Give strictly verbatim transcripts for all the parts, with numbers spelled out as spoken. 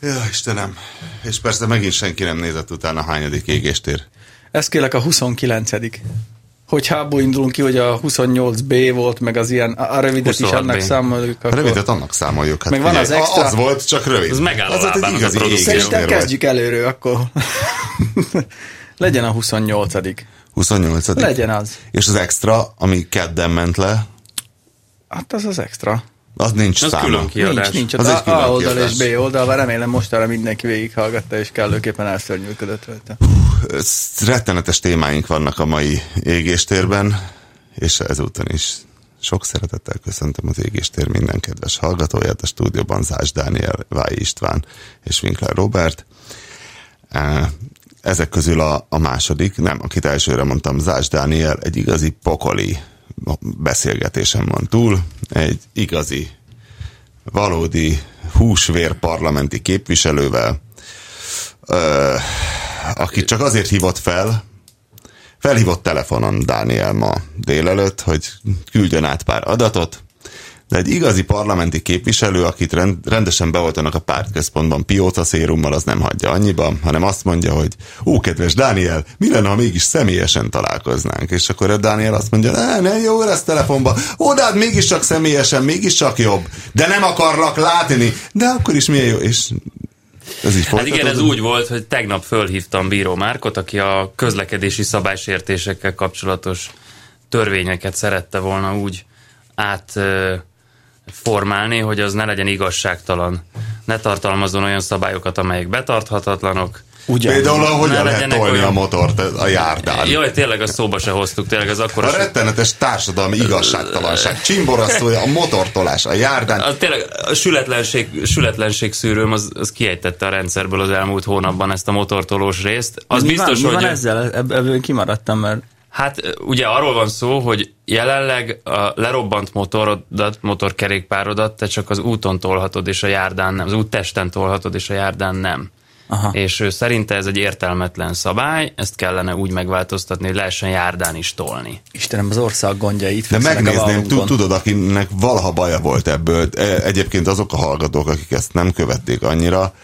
Ja, Istenem. És persze megint senki nem nézett utána, hányadik égéstér. Ez kérlek a huszonkilencedik Hogyha abból indulunk ki, hogy a huszonnyolc bé volt, meg az ilyen, a rövidet is annak számoljuk. Akkor... A rövidet annak számoljuk. Hát meg van az extra. Az volt, csak rövid. Az megáll a lábán az a produkció. Szerintem kezdjük előről, akkor legyen a huszonnyolcadik huszonnyolcadik Legyen az. És az extra, ami kedden ment le? Hát az az extra. Az nincs az száma. Külön kiadás. Nincs, nincs. Az az A oldal és B oldal, bár remélem mostanra mindenki végighallgatta, és kellőképpen elszörnyűködött rajta. Rettenetes témáink vannak a mai égéstérben, és ezúton is sok szeretettel köszöntöm az égéstér minden kedves hallgatóját, a stúdióban Zás Dániel, Vályi István és Winkler Robert. Ezek közül a, a második, nem, akit elsőre mondtam, Zás Dániel, egy igazi pokoli beszélgetésen van túl, egy igazi, valódi húsvér parlamenti képviselővel, ö, aki csak azért hívott fel, felhívott telefonon Dániel ma délelőtt, hogy küldjön át pár adatot, de egy igazi parlamenti képviselő, akit rend, rendesen beoltanak a pártközpontban pióca szérummal, az nem hagyja annyiba, hanem azt mondja, hogy ó, kedves Dániel, mi lenne, ha mégis személyesen találkoznánk? És akkor a Dániel azt mondja, ne, ne, jó lesz telefonba, ó, de hát mégiscsak személyesen, mégiscsak jobb, de nem akarlak látni, de akkor is milyen jó, és ez így hát igen, ez úgy volt, hogy tegnap fölhívtam Bíró Márkot, aki a közlekedési szabálysértésekkel kapcsolatos törvényeket szerette volna úgy át formálni, hogy az ne legyen igazságtalan. Ne tartalmazzon olyan szabályokat, amelyek betarthatatlanok. Ugyan. Például, hogyan lehet tolni olyan... a motort a járdán. Jaj, tényleg a szóba se hoztuk, tényleg az akkor... A rettenetes társadalmi igazságtalanság, csimborasztója, a motortolás a járdán. A, tényleg a sületlenség, sületlenség szűrőm az, az kiejtette a rendszerből az elmúlt hónapban ezt a motortolós részt. Az mi biztos, van, mi hogy... van ezzel? Ebből kimaradtam, mert... Hát ugye arról van szó, hogy jelenleg a lerobbant motorodat, motorkerékpárodat te csak az úton tolhatod, és a járdán nem. Az úttesten tolhatod, és a járdán nem. Aha. És ő szerinte ez egy értelmetlen szabály, ezt kellene úgy megváltoztatni, hogy lehessen járdán is tolni. Istenem, az ország gondjai itt. De megnézném, tudod, akinek valaha baja volt ebből, egyébként azok a hallgatók, akik ezt nem követték annyira,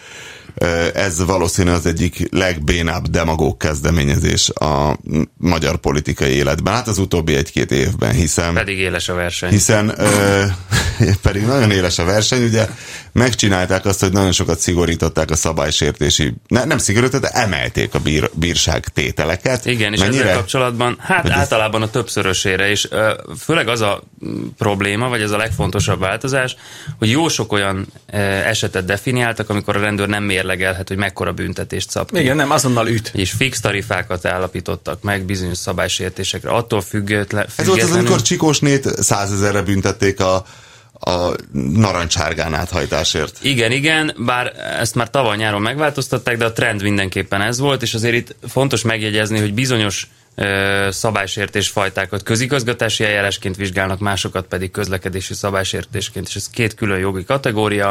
ez valószínűleg az egyik legbénább demagóg kezdeményezés a magyar politikai életben. Hát az utóbbi egy-két évben, hiszen... Pedig éles a verseny. Hiszen ö, pedig nagyon éles a verseny, ugye megcsinálták azt, hogy nagyon sokat szigorították a szabálysértési... Ne, nem szigorították, de emelték a bír, bírság tételeket. Igen, és mennyire? Ezzel kapcsolatban, hát hogy általában a többszörösére, és ö, főleg az a probléma, vagy ez a legfontosabb változás, hogy jó sok olyan ö, esetet definiáltak, amikor a rendőr nem mérlegelhet, hogy mekkora büntetést szab ki. Igen, nem, azonnal üt. És fix tarifákat állapítottak meg bizonyos szabálysértésekre. Attól független, Ez volt az, amikor Csikósnét százezerre büntették a, a narancsárgán áthajtásért. Igen, igen, bár ezt már tavaly nyáron megváltoztatták, de a trend mindenképpen ez volt, és azért itt fontos megjegyezni, hogy bizonyos ö, szabálysértés fajtákat közigazgatási eljárásként vizsgálnak, másokat pedig közlekedési szabálysértésként, és ez két külön jogi kategória,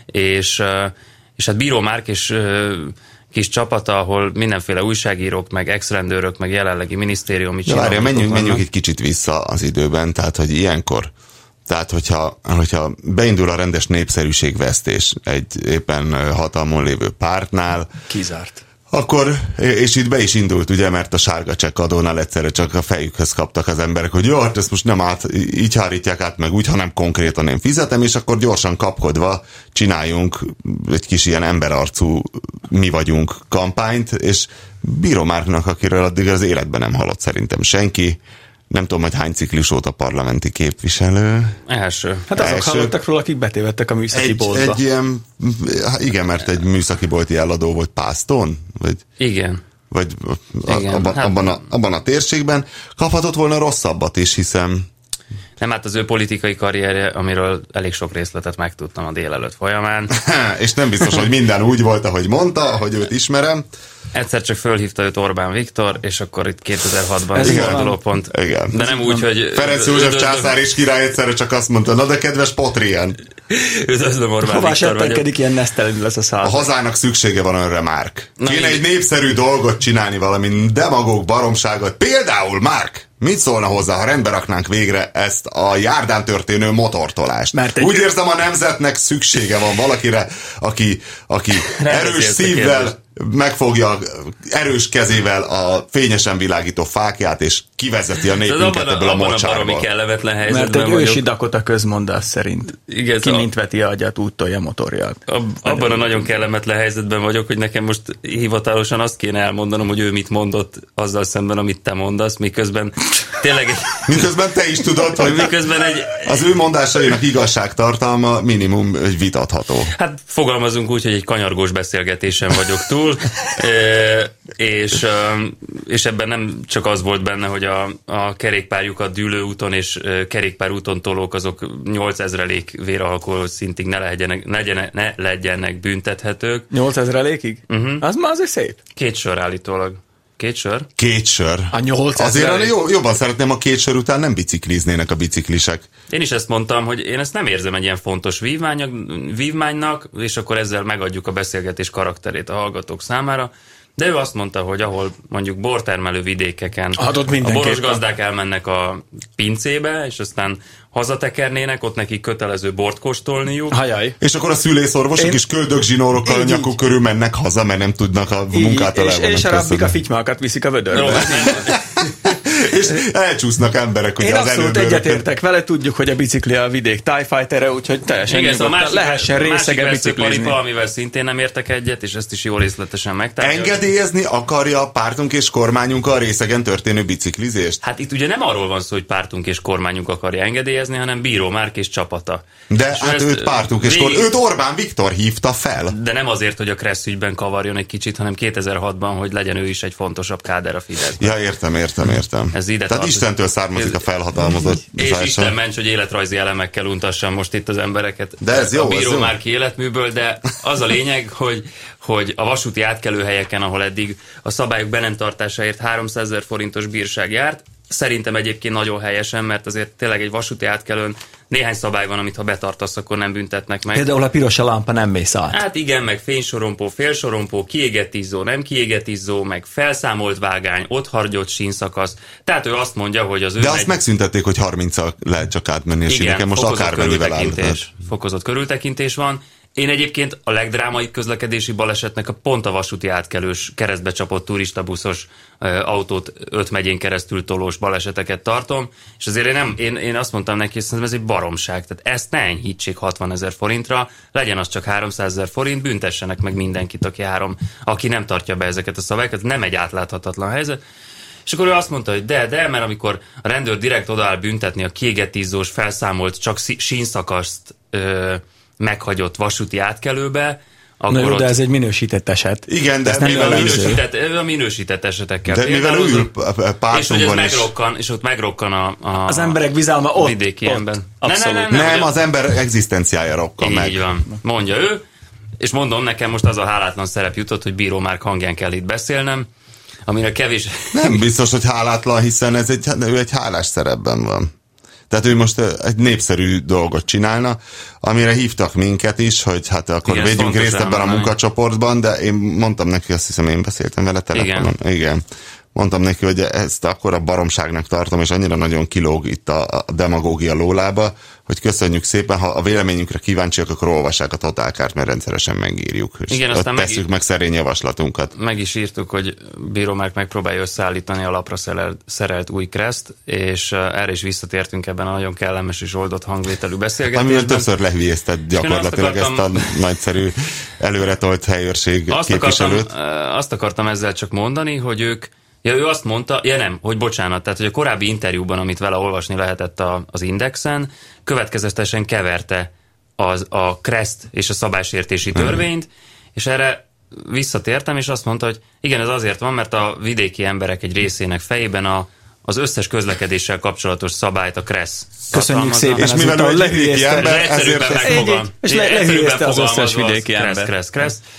és ö, és hát Bíró Márk és ö, kis csapata, ahol mindenféle újságírók, meg ex-rendőrök, meg jelenlegi minisztériumi csinálók. Várja, menjünk, menjünk egy kicsit vissza az időben, tehát, hogy ilyenkor, tehát, hogyha, hogyha beindul a rendes népszerűségvesztés egy éppen hatalmon lévő pártnál. Kizárt. Akkor, és itt be is indult, ugye, mert a sárga csekk adónál egyszerre csak a fejükhöz kaptak az emberek, hogy jó, hát ezt most nem át, így hárítják át meg úgy, hanem konkrétan én fizetem, és akkor gyorsan kapkodva csináljunk egy kis ilyen emberarcú mi vagyunk kampányt, és Bíró Márknak, akiről addig az életben nem hallott szerintem senki, nem tudom, hogy hány ciklus óta parlamenti képviselő. Első. Hát azok Első. hallottak róla, akik betévedtek a műszaki egy, boltba. Egy ilyen, igen, mert egy műszaki bolti eladó volt Pászton? Vagy, igen. Vagy a, igen. Abban, Hát, abban, a, abban a térségben kaphatott volna rosszabbat is, hiszem. Nem, hát az ő politikai karrierje, amiről elég sok részletet megtudtam a délelőtt folyamán. És nem biztos, hogy minden úgy volt, ahogy mondta, hogy őt ismerem. Egyszer csak fölhívta őt Orbán Viktor, és akkor itt kétezer-hatban fordulópont. Igen. De nem úgy, hogy... Ferenc József császár és király egyszerre csak azt mondta, na de kedves Potrien. Üdvözlöm, Orbán Hová Viktor vagyok. ilyen nesztelenül lesz a száll. A hazának szüksége van önre, Márk. Na, Kéne így... egy népszerű dolgot csinálni, valami demagóg baromságot. Például, Márk, Mit szólna hozzá, ha rendbe raknánk végre ezt a járdán történő motortolást? Mert úgy érzem, a nemzetnek szüksége van valakire, aki, aki erős szívvel megfogja erős kezével a fényesen világító fákját, és kivezeti a népünket ebből a mocsárból. kellemetlen helyzetben Mert egy ősi Dakota közmondás szerint. Igen, ki mint veti agyat, úgy tolja motorját. Ab, abban a nagyon kellemetlen helyzetben vagyok, hogy nekem most hivatalosan azt kéne elmondanom, hogy ő mit mondott azzal szemben, amit te mondasz, miközben tényleg... miközben te is tudod, hogy miközben egy... az ő mondásainak igazságtartalma minimum vitatható. Hát fogalmazunk úgy, hogy egy kanyargós beszélgetésen vagyok túl, e, és, és ebben nem csak az volt benne, hogy a, a kerékpárjukat dűlőúton és kerékpárúton tolók azok nyolcezrelék véralkohol szintig ne legyenek, ne, legyenek, ne legyenek büntethetők. nyolcezrelékig? Uh-huh. Az már azért szép. Két sör állítólag. Két sör? Két sör. A nyolcezer. Azért jó, jobban szeretném, a két sör után nem bicikliznének a biciklisek. Én is ezt mondtam, hogy én ezt nem érzem egy ilyen fontos vívmánynak, és akkor ezzel megadjuk a beszélgetés karakterét a hallgatók számára. De ő azt mondta, hogy ahol mondjuk bortermelő vidékeken a boros gazdák elmennek a pincébe, és aztán hazatekernének, ott nekik kötelező bort kóstolniuk. Hajaj. És akkor a szülészorvosok Én... is köldögzsinórokkal a nyakuk körül mennek haza, mert nem tudnak a munkától elvonnak. És, és a rabbik a fitymákat viszik a vödörbe. És elcsúsznak emberek, ugye Én az abszolút egyetértek vele, tudjuk, hogy a bicikli a vidék TIE Fighter-e, úgyhogy teljesen igen, szóval másik, lehessen részegen biciklizni. Amivel szintén nem értek egyet, és ezt is jól részletesen megtárgyaljuk. Engedélyezni akarja a pártunk és kormányunk a részegen történő biciklizést? Hát itt ugye nem arról van szó, hogy pártunk és kormányunk akarja engedélyezni, hanem Bíró Márk és csapata. De és hát őt pártunk és végig... őt Orbán Viktor hívta fel. De nem azért, hogy a Kressz ügyben kavarjon egy kicsit, hanem kétezer-hatban, hogy legyen ő is egy fontosabb káder a Fideszben. Ja, értem, értem, értem. Ez ide Tehát tartozik. Istentől származik a felhatalmazott. És Isten ments, hogy életrajzi elemekkel untassam most itt az embereket. De ez jó, a Bíró jó. Márki életműből, de az a lényeg, hogy, hogy a vasúti átkelőhelyeken, ahol eddig a szabályok be nem tartásáért háromszázezer forintos bírság járt, szerintem egyébként nagyon helyesen, mert azért tényleg egy vasúti átkelőn néhány szabály van, amit ha betartasz, akkor nem büntetnek meg. Például a piros a lámpa nem mész át. Hát igen, meg fénysorompó, félsorompó, kiégett izzó, nem kiégett izzó, meg felszámolt vágány, ott hargyott sínszakasz. Tehát ő azt mondja, hogy az ő... De azt megszüntették, hogy harminccal lehet csak átmenni a síneken, most akármennyivel állítás. Fokozott körültekintés van. Én egyébként a legdrámaibb közlekedési balesetnek a pont a vasúti átkelős, keresztbe csapott turistabuszos uh, autót öt megyén keresztül tolós baleseteket tartom, és azért én, nem, én, én azt mondtam neki, hogy szerintem ez egy baromság, tehát ezt ne enyhítsék hatvanezer forintra, legyen az csak háromszázezer forint, büntessenek meg mindenkit, aki, három, aki nem tartja be ezeket a szabályokat, nem egy átláthatatlan helyzet. És akkor ő azt mondta, hogy de, de, mert amikor a rendőr direkt odaáll büntetni a kiégett izzós, felszámolt, csak sínszakaszt ö, meghagyott vasúti átkelőbe, akkor Na jó, ott... de ez egy minősített eset. Igen, de ez nem mivel a minősített, a minősített esetekkel. De mivel ül pártunkban és, megrokkan, és ott megrokkan a, a az emberek bizalma ott, vidéki ott. ember. Abszolút. Nem, nem, nem, nem, nem az ember egzisztenciája rokkan így meg. Így van, mondja ő, és mondom, nekem most az a hálátlan szerep jutott, hogy Bíró Márk hangján kell itt beszélnem, amire kevés... Nem biztos, hogy hálátlan, hiszen ez egy, ő egy hálás szerepben van. Tehát ő most egy népszerű dolgot csinálna, amire hívtak minket is, hogy hát akkor igen, védjünk részt ebben a munkacsoportban, de én mondtam neki, azt hiszem én beszéltem vele telefonon. Igen. Igen. Mondtam neki, hogy ezt akkor a baromságnak tartom, és annyira nagyon kilóg itt a, a demagógia lólába, hogy köszönjük szépen, ha a véleményünkre kíváncsiak, akkor olvassák a Totálkárt, mert rendszeresen megírjuk. És igen, aztán tesszük meg, meg szerény javaslatunkat. Meg is írtuk, hogy Bíró Márk megpróbálja összeállítani a lapra szerelt, szerelt új Kreszt, és erre is visszatértünk ebben a nagyon kellemes és oldott hangvételű beszélgetésben. Amivel többször lehülyézted gyakorlatilag azt, akartam, ezt a nagyszerű előretolt helyőrség azt képviselőt. Akartam, azt akartam ezzel csak mondani, hogy ők Ja, ő azt mondta, ja nem, hogy bocsánat, tehát hogy a korábbi interjúban, amit vele olvasni lehetett a, az Indexen, következetesen keverte az, a Kreszt és a szabálysértési törvényt, mm. és erre visszatértem, és azt mondta, hogy igen, ez azért van, mert a vidéki emberek egy részének fejében a, az összes közlekedéssel kapcsolatos szabályt a Kressz. Köszönjük szépen, és mivel ő vidéki ember, ezért és lehülyezte az összes vidéki ember. Kressz, Kressz, Kressz.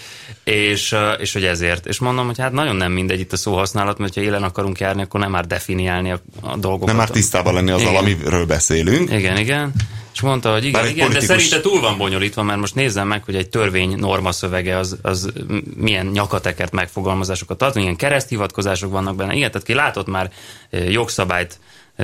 És, és hogy ezért. És mondom, hogy hát nagyon nem mindegy itt a szóhasználat, mert ha élen akarunk járni, akkor nem már definiálni a, a dolgokat. Nem már tisztában lenni azzal, amiről beszélünk. Igen, igen. És mondta, hogy igen, igen politikus... de szerinte túl van bonyolítva, mert most nézzem meg, hogy egy törvény norma szövege az, az milyen nyakatekert megfogalmazásokat ad, milyen kereszthivatkozások vannak benne. Igen, tehát ki látott már jogszabályt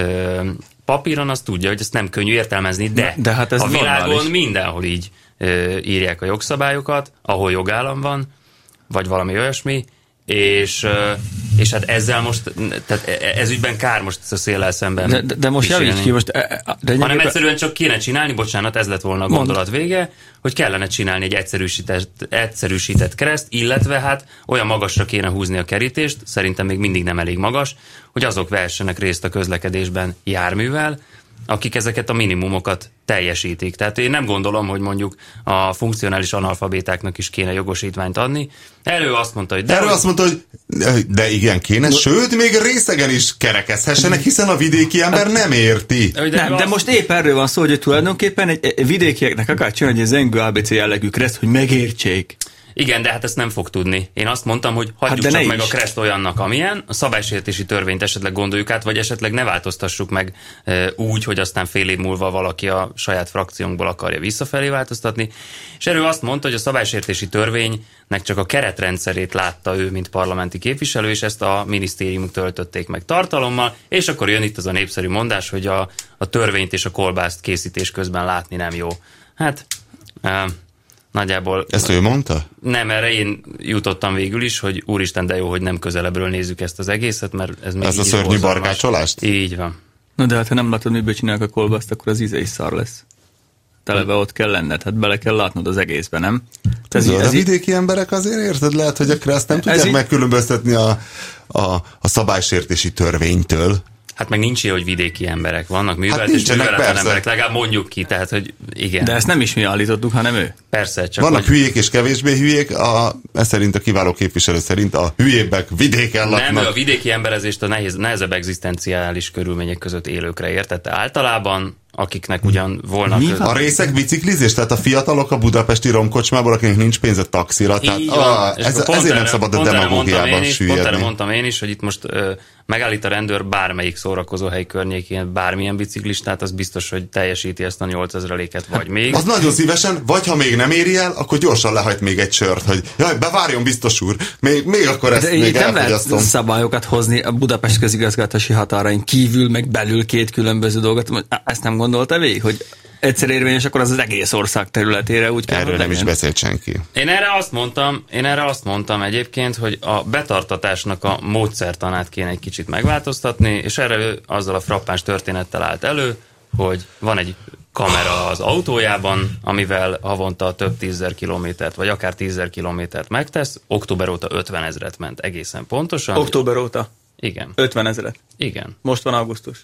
papíron, az tudja, hogy ezt nem könnyű értelmezni, de, de hát ez a világon normális. Mindenhol így írják a jogszabályokat, ahol jogállam van, vagy valami olyasmi, és, és hát ezzel most, tehát ez ügyben kár most a széllel szemben. De, de, de most javíts ki, most... De hanem egyszerűen csak kéne csinálni, bocsánat, ez lett volna a gondolat vége, hogy kellene csinálni egy egyszerűsített, egyszerűsített kereszt, illetve hát olyan magasra kéne húzni a kerítést, szerintem még mindig nem elég magas, hogy azok vehessenek részt a közlekedésben járművel, akik ezeket a minimumokat teljesítik. Tehát én nem gondolom, hogy mondjuk a funkcionális analfabétáknak is kéne jogosítványt adni. Erről azt mondta, hogy... De Erről azt mondta, hogy de igen, kéne, no. Sőt, még részegen is kerekezhessenek, hiszen a vidéki ember nem érti. De, nem, de most épp erről van szó, hogy tulajdonképpen egy vidékieknek akár csinálni egy zengő á bé cé jellegű kereszt, hogy megértsék. Igen, de hát ezt nem fog tudni. Én azt mondtam, hogy hagyjuk hát csak meg is. A kereszt olyannak, amilyen, a szabálysértési törvényt esetleg gondoljuk át, vagy esetleg ne változtassuk meg e, úgy, hogy aztán fél év múlva valaki a saját frakciónkból akarja visszafelé változtatni. És erről azt mondta, hogy a szabálysértési törvénynek csak a keretrendszerét látta ő, mint parlamenti képviselő, és ezt a minisztériumok töltötték meg tartalommal, és akkor jön itt az a népszerű mondás, hogy a, a törvényt és a kolbászt készítés közben látni nem jó. Hát... E, Nagyjából... Ezt ő mondta? Nem, erre én jutottam végül is, hogy úristen, de jó, hogy nem közelebbről nézzük ezt az egészet, mert ez még ez a szörnyű barkácsolást? Így van. Na de hát ha nem látod, miből csinálják a kolbászt, akkor az íze is szar lesz. Televe ott kell lenned, hát bele kell látnod az egészbe, nem? Ez ez a vidéki emberek azért érted, lehet, hogy a kereszt nem tudják így... megkülönböztetni a, a, a szabálysértési törvénytől. Hát meg nincs ilyen, hogy vidéki emberek vannak, művelt hát és műveletlen emberek, legalább mondjuk ki, tehát, hogy igen. De ezt nem is mi állítottuk, hanem ő. Persze, csak vannak hogy... hülyék és kevésbé hülyék, a, ez szerint a kiváló képviselő szerint a hülyébbek vidéken laknak. Nem, a vidéki emberezést a nehéz, nehezebb egzisztenciális körülmények között élőkre értette. Általában akiknek ugyan volna... Köz... A részek biciklizés? Tehát a fiatalok a budapesti romkocsmából, akinek nincs pénze taxira. Tehát, ah, ez, ezért erre, nem szabad a demagógiában süllyedni. Pont erre mondtam én is, hogy itt most ö, megállít a rendőr bármelyik szórakozóhely környékén bármilyen biciklistát, az biztos, hogy teljesíti ezt a nyolcezreléket, vagy még. Az nagyon szívesen, vagy ha még nem éri el, akkor gyorsan lehajt még egy sört, hogy jaj, bevárjon biztos úr, még, még akkor ezt de még nem lehet szabályokat hozni a Budapest közigazgatási határain kívül, meg belül két különböző dolgot. Ezt nem gondolta végig, hogy egyszer érvényes, akkor az az egész ország területére úgy kell. Erről nem is beszélt senki. Én erre azt mondtam, én erre azt mondtam egyébként, hogy a betartatásnak a módszertanát kéne egy kicsit megváltoztatni, és erre ő azzal a frappáns történettel állt elő, hogy van egy kamera az autójában, amivel havonta több tízezer kilométert, vagy akár tízezer kilométert megtesz. Október óta ötvenezret ment egészen pontosan. Október óta? Igen. ötvenezret? Igen. Most van augusztus?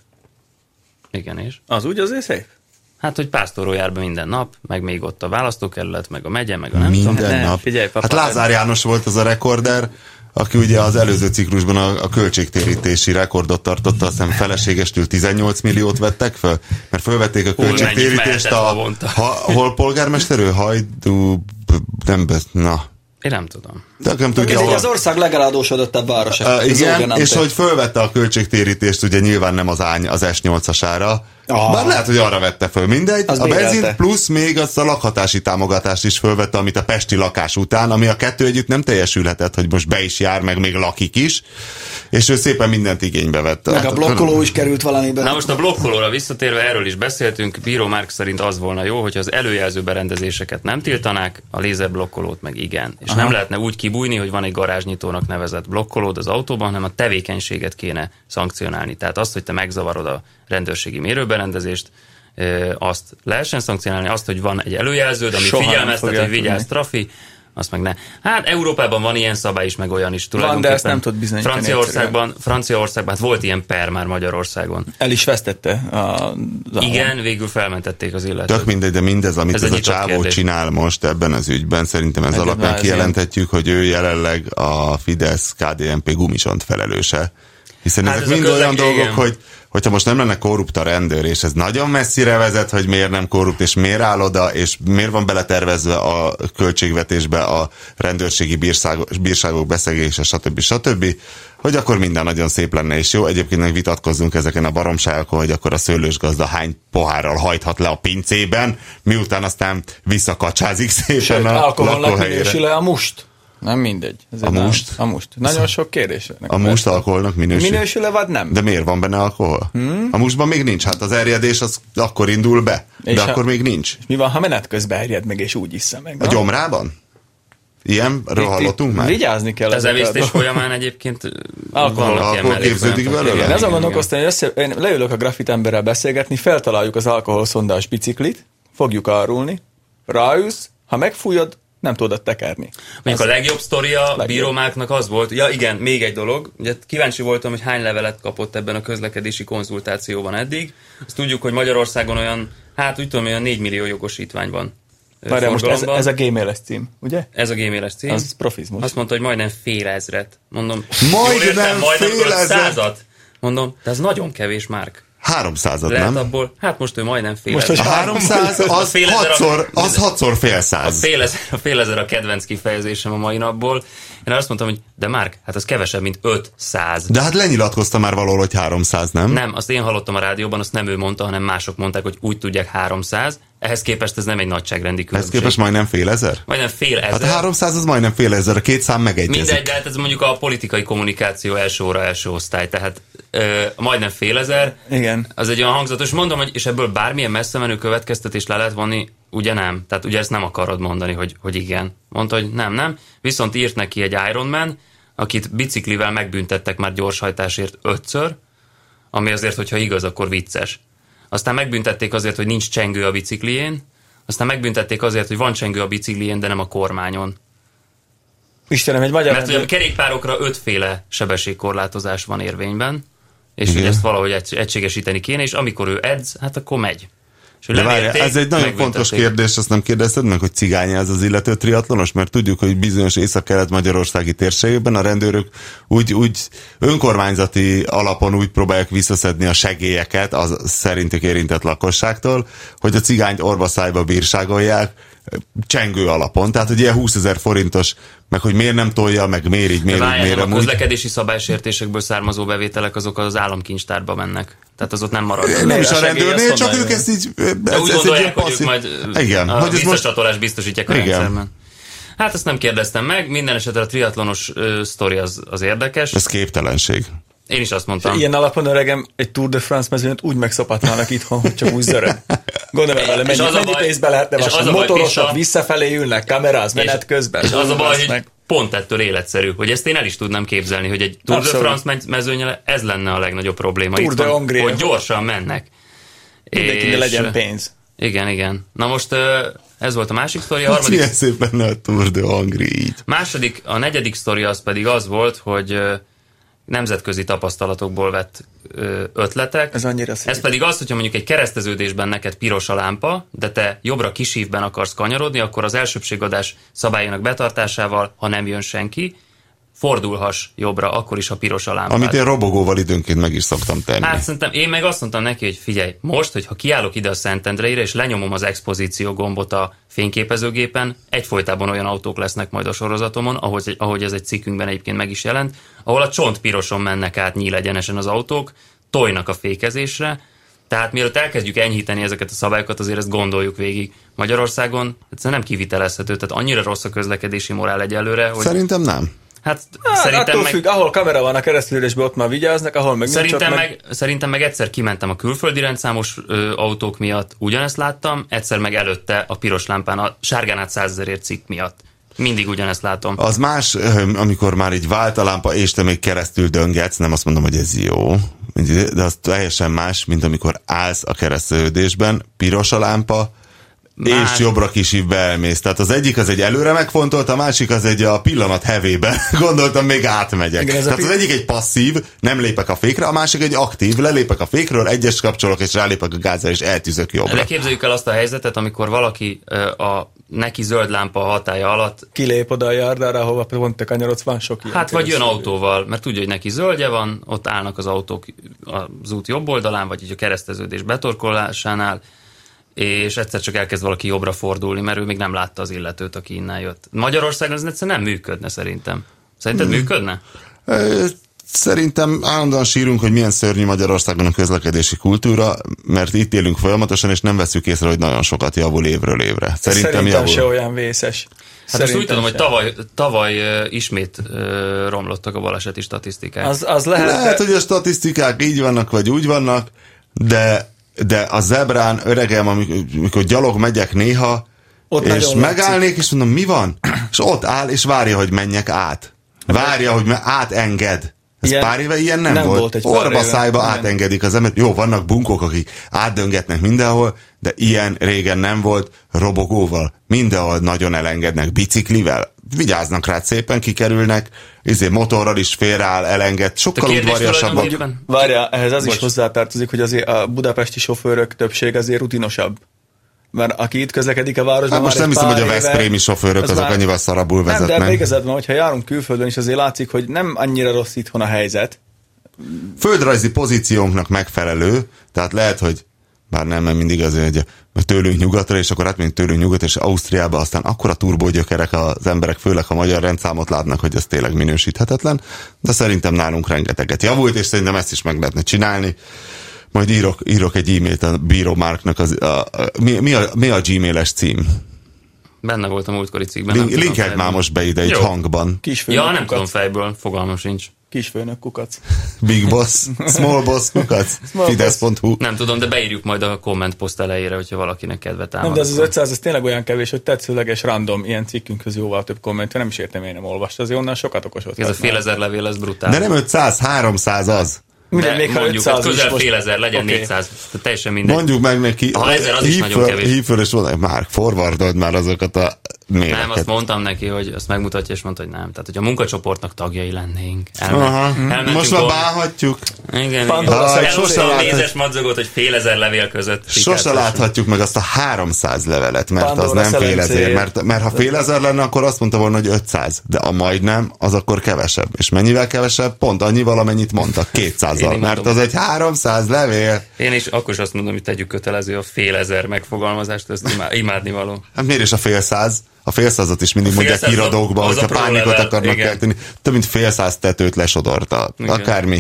Igen, és? Az úgy azért szép? Hát, hogy Pásztoró jár be minden nap, meg még ott a választókerület, meg a megye, meg a nem minden tudom. Minden nap. Figyelj, papa, hát Lázár János volt az a rekorder, aki ugye az előző ciklusban a, a költségtérítési rekordot tartotta, aztán feleségestől tizennyolc milliót vettek föl, mert fölvették a költségtérítést a, ha, hol polgármester ő? Hajdú, nem besz, na. Én nem tudom. De nem tudja, ez az ország legeladósodottabb városa. Uh, igen, és hogy fölvette a költségtérítést, ugye nyilván nem az ány, az es nyolcasára. Ah. Bár lehet, hogy arra vette föl, mindegy. Az a benzin plusz még azt a lakhatási támogatást is fölvette, amit a pesti lakás után, ami a kettő együtt nem teljesülhetett, hogy most be is jár, meg még lakik is, és ő szépen mindent igénybe vette. Meg a blokkoló is került valamiben. Na most a blokkolóra visszatérve, erről is beszéltünk, Bíró Márk szerint az volna jó, hogy az előjelző berendezéseket nem tiltanák, a lézerblokkolót meg igen. És aha, nem lehetne úgy kibújni, hogy van egy garázsnyitónak nevezett blokkolód az autóban, hanem a tevékenységet kéne szankcionálni. Tehát azt, hogy te megzavarod a rendőrségi mérőberendezést, azt lehessen szankcionálni, azt, hogy van egy előjelződ, ami soha figyelmeztet, hogy vigyázz, trafi, azt meg ne. Hát Európában van ilyen szabály is, meg olyan is tulajdonképpen. Van, de ezt nem tud bizonyítani. Franciaországban, Franciaországban, hát volt ilyen per már Magyarországon. El is vesztette a... Igen, végül felmentették az illetőt. Tök mindegy, de mindez, amit ez, ez a csávó kérdés csinál most ebben az ügyben, szerintem ez Egyet alapján kijelenthetjük, hogy ő jelenleg a Fidesz ká dé en pé gumisont felelőse. Hiszen hát ezek ez mind olyan dolgok, hogy, hogyha most nem lenne korrupt a rendőr, és ez nagyon messzire vezet, hogy miért nem korrupt, és miért áll oda, és miért van beletervezve a költségvetésbe a rendőrségi bírságok, bírságok beszegése, stb. stb., hogy akkor minden nagyon szép lenne és jó. Egyébként meg vitatkozzunk ezeken a baromságokon, hogy akkor a szőlős gazda hány pohárral hajthat le a pincében, miután aztán visszakacsázik szépen Sőt, a alkoholnak minősül-e a must? Nem mindegy. Ez A must? Nem, a must. Nagyon sok kérdés. A must alkoholnak minősül. Minősül-e vagy nem? De miért van benne alkohol? Hmm? A mustban még nincs. Hát az erjedés az akkor indul be. De és akkor ha, még nincs. Mi van, ha menet közben erjed meg, és úgy iszza meg? A Na? gyomrában? Ilyenről hallottunk már? Vigyázni kell. Az emésztés folyamán egyébként alkohol, alkohol képződik belőle? Én azon gondolkoztam, hogy össze, én leülök a grafit emberrel beszélgetni, feltaláljuk az alkoholszondás biciklit, fogjuk árulni, ráülsz, ha megfújod, nem tudod tekerni. Mondjuk Ez a legjobb sztoria a legjobb. bírómáknak az volt, ja igen, még egy dolog, ugye kíváncsi voltam, hogy hány levelet kapott ebben a közlekedési konzultációban eddig. Azt tudjuk, hogy Magyarországon olyan, hát úgy tudom, olyan négy millió jogosítvány van. Várjál, most ez, ez a Gmail-es cím, ugye? Ez a Gmail-es cím. Az profizmus. Azt mondta, hogy majdnem fél ezret. Mondom, Majdnem jól értem, majdnem fél ezret? százat. Mondom, de ez nagyon kevés, Márk. háromszázat, Lehet nem? abból, hát most ő majdnem fél Most, ezer. hogy A háromszáz az fél ezer a- hatszor, az hatszor fél A száz. fél, ezer, a fél ezer a kedvenc kifejezésem a mai napból. Én azt mondtam, hogy de Márk, hát az kevesebb, mint ötszáz. De hát lenyilatkozta már valahol, hogy háromszáz, nem? Nem, azt én hallottam a rádióban, azt nem ő mondta, hanem mások mondták, hogy úgy tudják háromszáz. Ehhez képest ez nem egy nagyságrendi Ez különbség. képest majdnem fél ezer? Majdnem fél ezer. Hát a háromszáz az majdnem fél ezer, a két szám megegyezik. Mindegy, de hát ez mondjuk a politikai kommunikáció első óra, első osztály, tehát ö, majdnem fél ezer. Igen. Az egy olyan hangzatos, mondom, hogy és ebből bármilyen messze menő következtetés le lehet vonni, ugye nem. Tehát ugye ezt nem akarod mondani, hogy, hogy igen. Mondta, hogy nem, nem. Viszont írt neki egy Ironman, akit biciklivel megbüntettek már gyorshajtásért ötször, ami azért, hogyha igaz, akkor vicces. Aztán megbüntették azért, hogy nincs csengő a biciklién, aztán megbüntették azért, hogy van csengő a biciklién, de nem a kormányon. Istenem, egy magyar... Mert ugye a kerékpárokra ötféle sebességkorlátozás van érvényben, és Igen. hogy ezt valahogy egy- egységesíteni kéne, és amikor ő edz, hát akkor megy. És hogy De várjál, levérték, ez egy nagyon megbüntették. fontos kérdés, azt nem kérdezted meg, hogy cigány ez az illető triatlonos, mert tudjuk, hogy bizonyos észak-kelet-magyarországi térségekben a rendőrök úgy, úgy önkormányzati alapon úgy próbálják visszaszedni a segélyeket az szerintük érintett lakosságtól, hogy a cigányt orvaszájba bírságolják csengő alapon. Tehát, hogy ilyen húszezer forintos, meg hogy miért nem tolja, meg miért így, De miért így, várjál, miért nem, a amúgy. közlekedési szabálysértésekből származó bevételek azok az államkincstárba mennek. Tehát az ott nem marad. Nem is a segély, rendőrnél, azt csak mondani. ők ezt így... De Ez, úgy ez egy gondolják, ilyen hogy ők passzív... majd Igen, a hogy ez most... visszacsatolást biztosítják a Igen. rendszerben. Hát ezt nem kérdeztem meg, minden esetre a triatlonos ö, sztori az, az érdekes. Ez képtelenség. Én is azt mondtam. Ilyen alapon öregem egy Tour de France mezőnyt úgy megszopatnának itthon, hogy csak úgy zörög. Gondolom vele, És mennyi, az a mennyi baj- pénzbe lehetne és az vasalni. a baj, Motorosok Pista- visszafelé ülnek, kameráz, menet közben. És az a baj, Azt hogy meg. pont ettől életszerű, hogy ezt én el is tudnám képzelni, hogy egy Tour de Abszolút. France mez- mezőnyel ez lenne a legnagyobb probléma. Tour Itt de van, Hongrie. hogy gyorsan mennek. Mindenkinek legyen pénz. Igen, igen. Na most ö, ez volt a másik sztori, a Hát harmadik, milyen szép benne a Tour de Hongrie így. második, a negyedik sztori az pedig az volt, hogy ö, nemzetközi tapasztalatokból vett ö, ötletek. Ez annyira szép. Ez pedig az, hogyha mondjuk egy kereszteződésben neked piros a lámpa, de te jobbra kisívben akarsz kanyarodni, akkor az elsőbségadás szabályának betartásával, ha nem jön senki, fordulhass jobbra, akkor is, ha piros a lámpa. Amit én robogóval időnként meg is szoktam tenni. Hát szerintem én meg azt mondtam neki, hogy figyelj, most, hogyha kiállok ide a Szentendreire, és lenyomom az expozíció gombot a fényképezőgépen, egyfolytában olyan autók lesznek majd a sorozatomon, ahogy, ahogy ez egy cikkünkben egyébként meg is jelent, ahol a csontpiroson mennek át nyílegyenesen az autók, tojnak a fékezésre, tehát mielőtt elkezdjük enyhíteni ezeket a szabályokat, azért ezt gondoljuk végig. Magyarországon egyszerűen nem kivitelezhető, tehát annyira rossz a közlekedési morál egyelőre, hogy Szerintem nem. hát Hát, szerintem attól meg... függ, ahol kamera van a keresztülésben, ott már vigyáznak, ahol meg nincs, ott Szerintem meg... meg, szerintem meg egyszer kimentem a külföldi rendszámos ö, autók miatt, ugyanezt láttam, egyszer meg előtte a piros lámpán, a sárgán át százezerért cikk miatt. Mindig ugyanezt látom. Az más, amikor már így vált a lámpa, és te még keresztül döngetsz, nem azt mondom, hogy ez jó, de az teljesen más, mint amikor állsz a kereszteződésben, piros a lámpa, Más... és jobbra kisívbe elmész. Tehát az egyik az egy előre megfontolt, a másik az egy a pillanat hevébe. Gondoltam, még átmegyek. Igen, Tehát az egyik egy passzív, nem lépek a fékre, a másik egy aktív, lelépek a fékről, egyes kapcsolok, és rálépek a gázra, és eltűzök jobbra. De képzeljük el azt a helyzetet, amikor valaki a neki zöld lámpa hatája alatt kilép oda a járdára, ahova pont te kanyarodsz, van sok ilyen. Hát vagy jön autóval, mert tudja, hogy neki zöldje van, ott állnak az autók az út jobb oldalán, vagy így a kereszteződés betorkolásánál, és egyszer csak elkezd valaki jobbra fordulni, mert ő még nem látta az illetőt, aki innen jött. Magyarországon ez egyszerűen nem működne szerintem. Szerinted hmm. működne? Szerintem állandóan sírunk, hogy milyen szörnyű Magyarországon a közlekedési kultúra, mert itt élünk folyamatosan, és nem veszük észre, hogy nagyon sokat javul évről évre. Szerintem, Szerintem javul. Se olyan vészes. Hát most úgy tudom, se. hogy tavaly, tavaly uh, ismét uh, romlottak a baleseti statisztikák. Az, az lehet, lehet, hogy a statisztikák így vannak, vagy úgy vannak, de, de a zebrán, öregem, amikor, amikor gyalog megyek néha, ott és megállnék, látszik. És mondom, mi van? És ott áll, és várja, hogy menjek át. Várja, hogy átenged. Ez ilyen, pár éve ilyen nem, nem volt. volt Orba szájba átengedik az embert. Jó, vannak bunkók, akik átdöngetnek mindenhol, de ilyen régen nem volt. Robogóval mindenhol nagyon elengednek, biciklivel. Vigyáznak rá, szépen kikerülnek, izé motorral is félreáll, elenged. Sokkal udvariasabban. Várjál, ehhez az Bocs. is hozzátartozik, hogy azért a budapesti sofőrök többség azért rutinosabb. Mert aki itt közlekedik a városban, hát most nem hiszem, hogy a veszprémi sofőrök az azok már... annyival szarabul vezetnek. Nem, de ebben igazad van, hogyha járunk külföldön is, azért látszik, hogy nem annyira rossz itthon a helyzet. Földrajzi pozíciónknak megfelelő, tehát lehet, hogy bár nem, mert mindig azért, hogy tőlünk nyugatra, és akkor átmegyünk tőlünk nyugatra, és Ausztriába, aztán akkora turbógyökerek az emberek, főleg a magyar rendszámot látnak, hogy ez tényleg minősíthetetlen, de szerintem nálunk rengeteget javult, és szerintem ezt is meg lehetne csinálni. Majd írok, írok egy e-mailt a Bíró Márknak, az, a, a, mi, mi, a, mi a gmail-es cím? Benne volt a múltkori cikkben. Link, linkeld már most be ide, egy Jó. hangban. Kisfőnök ja, nem kukac. Tudom fejből, fogalmam sincs. Kisfőnök kukac. Big Boss, Small Boss kukac, Fidesz pont hu. Nem tudom, de beírjuk majd a komment poszt elejére, hogyha valakinek kedve támad. Nem, de ez az ötszáz, ez tényleg olyan kevés, hogy tetszőleges random, ilyen cikkünkhöz jóval több komment, nem is értem, én nem olvasta, azért onnan sokat okosott. Ez a fél ezer levél, ez brutál. De nem ötszáz, háromszáz az. De még mondjuk, hogy közel fél ezer, legyen okay. négyszáz, teljesen mindegy. Mondjuk meg neki, ha ezer, az is nagyon kevés. Hív föl, és mondja, már forwardold már azokat a méleket. Nem, azt mondtam neki, hogy azt megmutatja, és mondta, hogy nem. Tehát, hogy a munkacsoportnak tagjai lennénk. Elmen, most már bánhatjuk. Igen, elhoztam a nézes madzagot, hogy fél ezer levél között. Sose láthatjuk meg azt a háromszáz levelet, mert Pandora az nem fél ezer. Mert, mert ha fél ezer lenne, akkor azt mondta volna, hogy ötszáz. De a majdnem, az akkor kevesebb. És mennyivel kevesebb? Pont annyival, amennyit mondtak. kétszázzal. Mert az egy háromszáz levél. Én is akkor is azt mondom, hogy tegyük kötelező a fél ezer megfogalmazást, ezt imádni való. Hát miért is a fél száz? A félszázat is mindig mondják híradókban, hogyha pánikot akarnak kelteni. Több mint fél száz tetőt lesodorta. Igen. Akármi.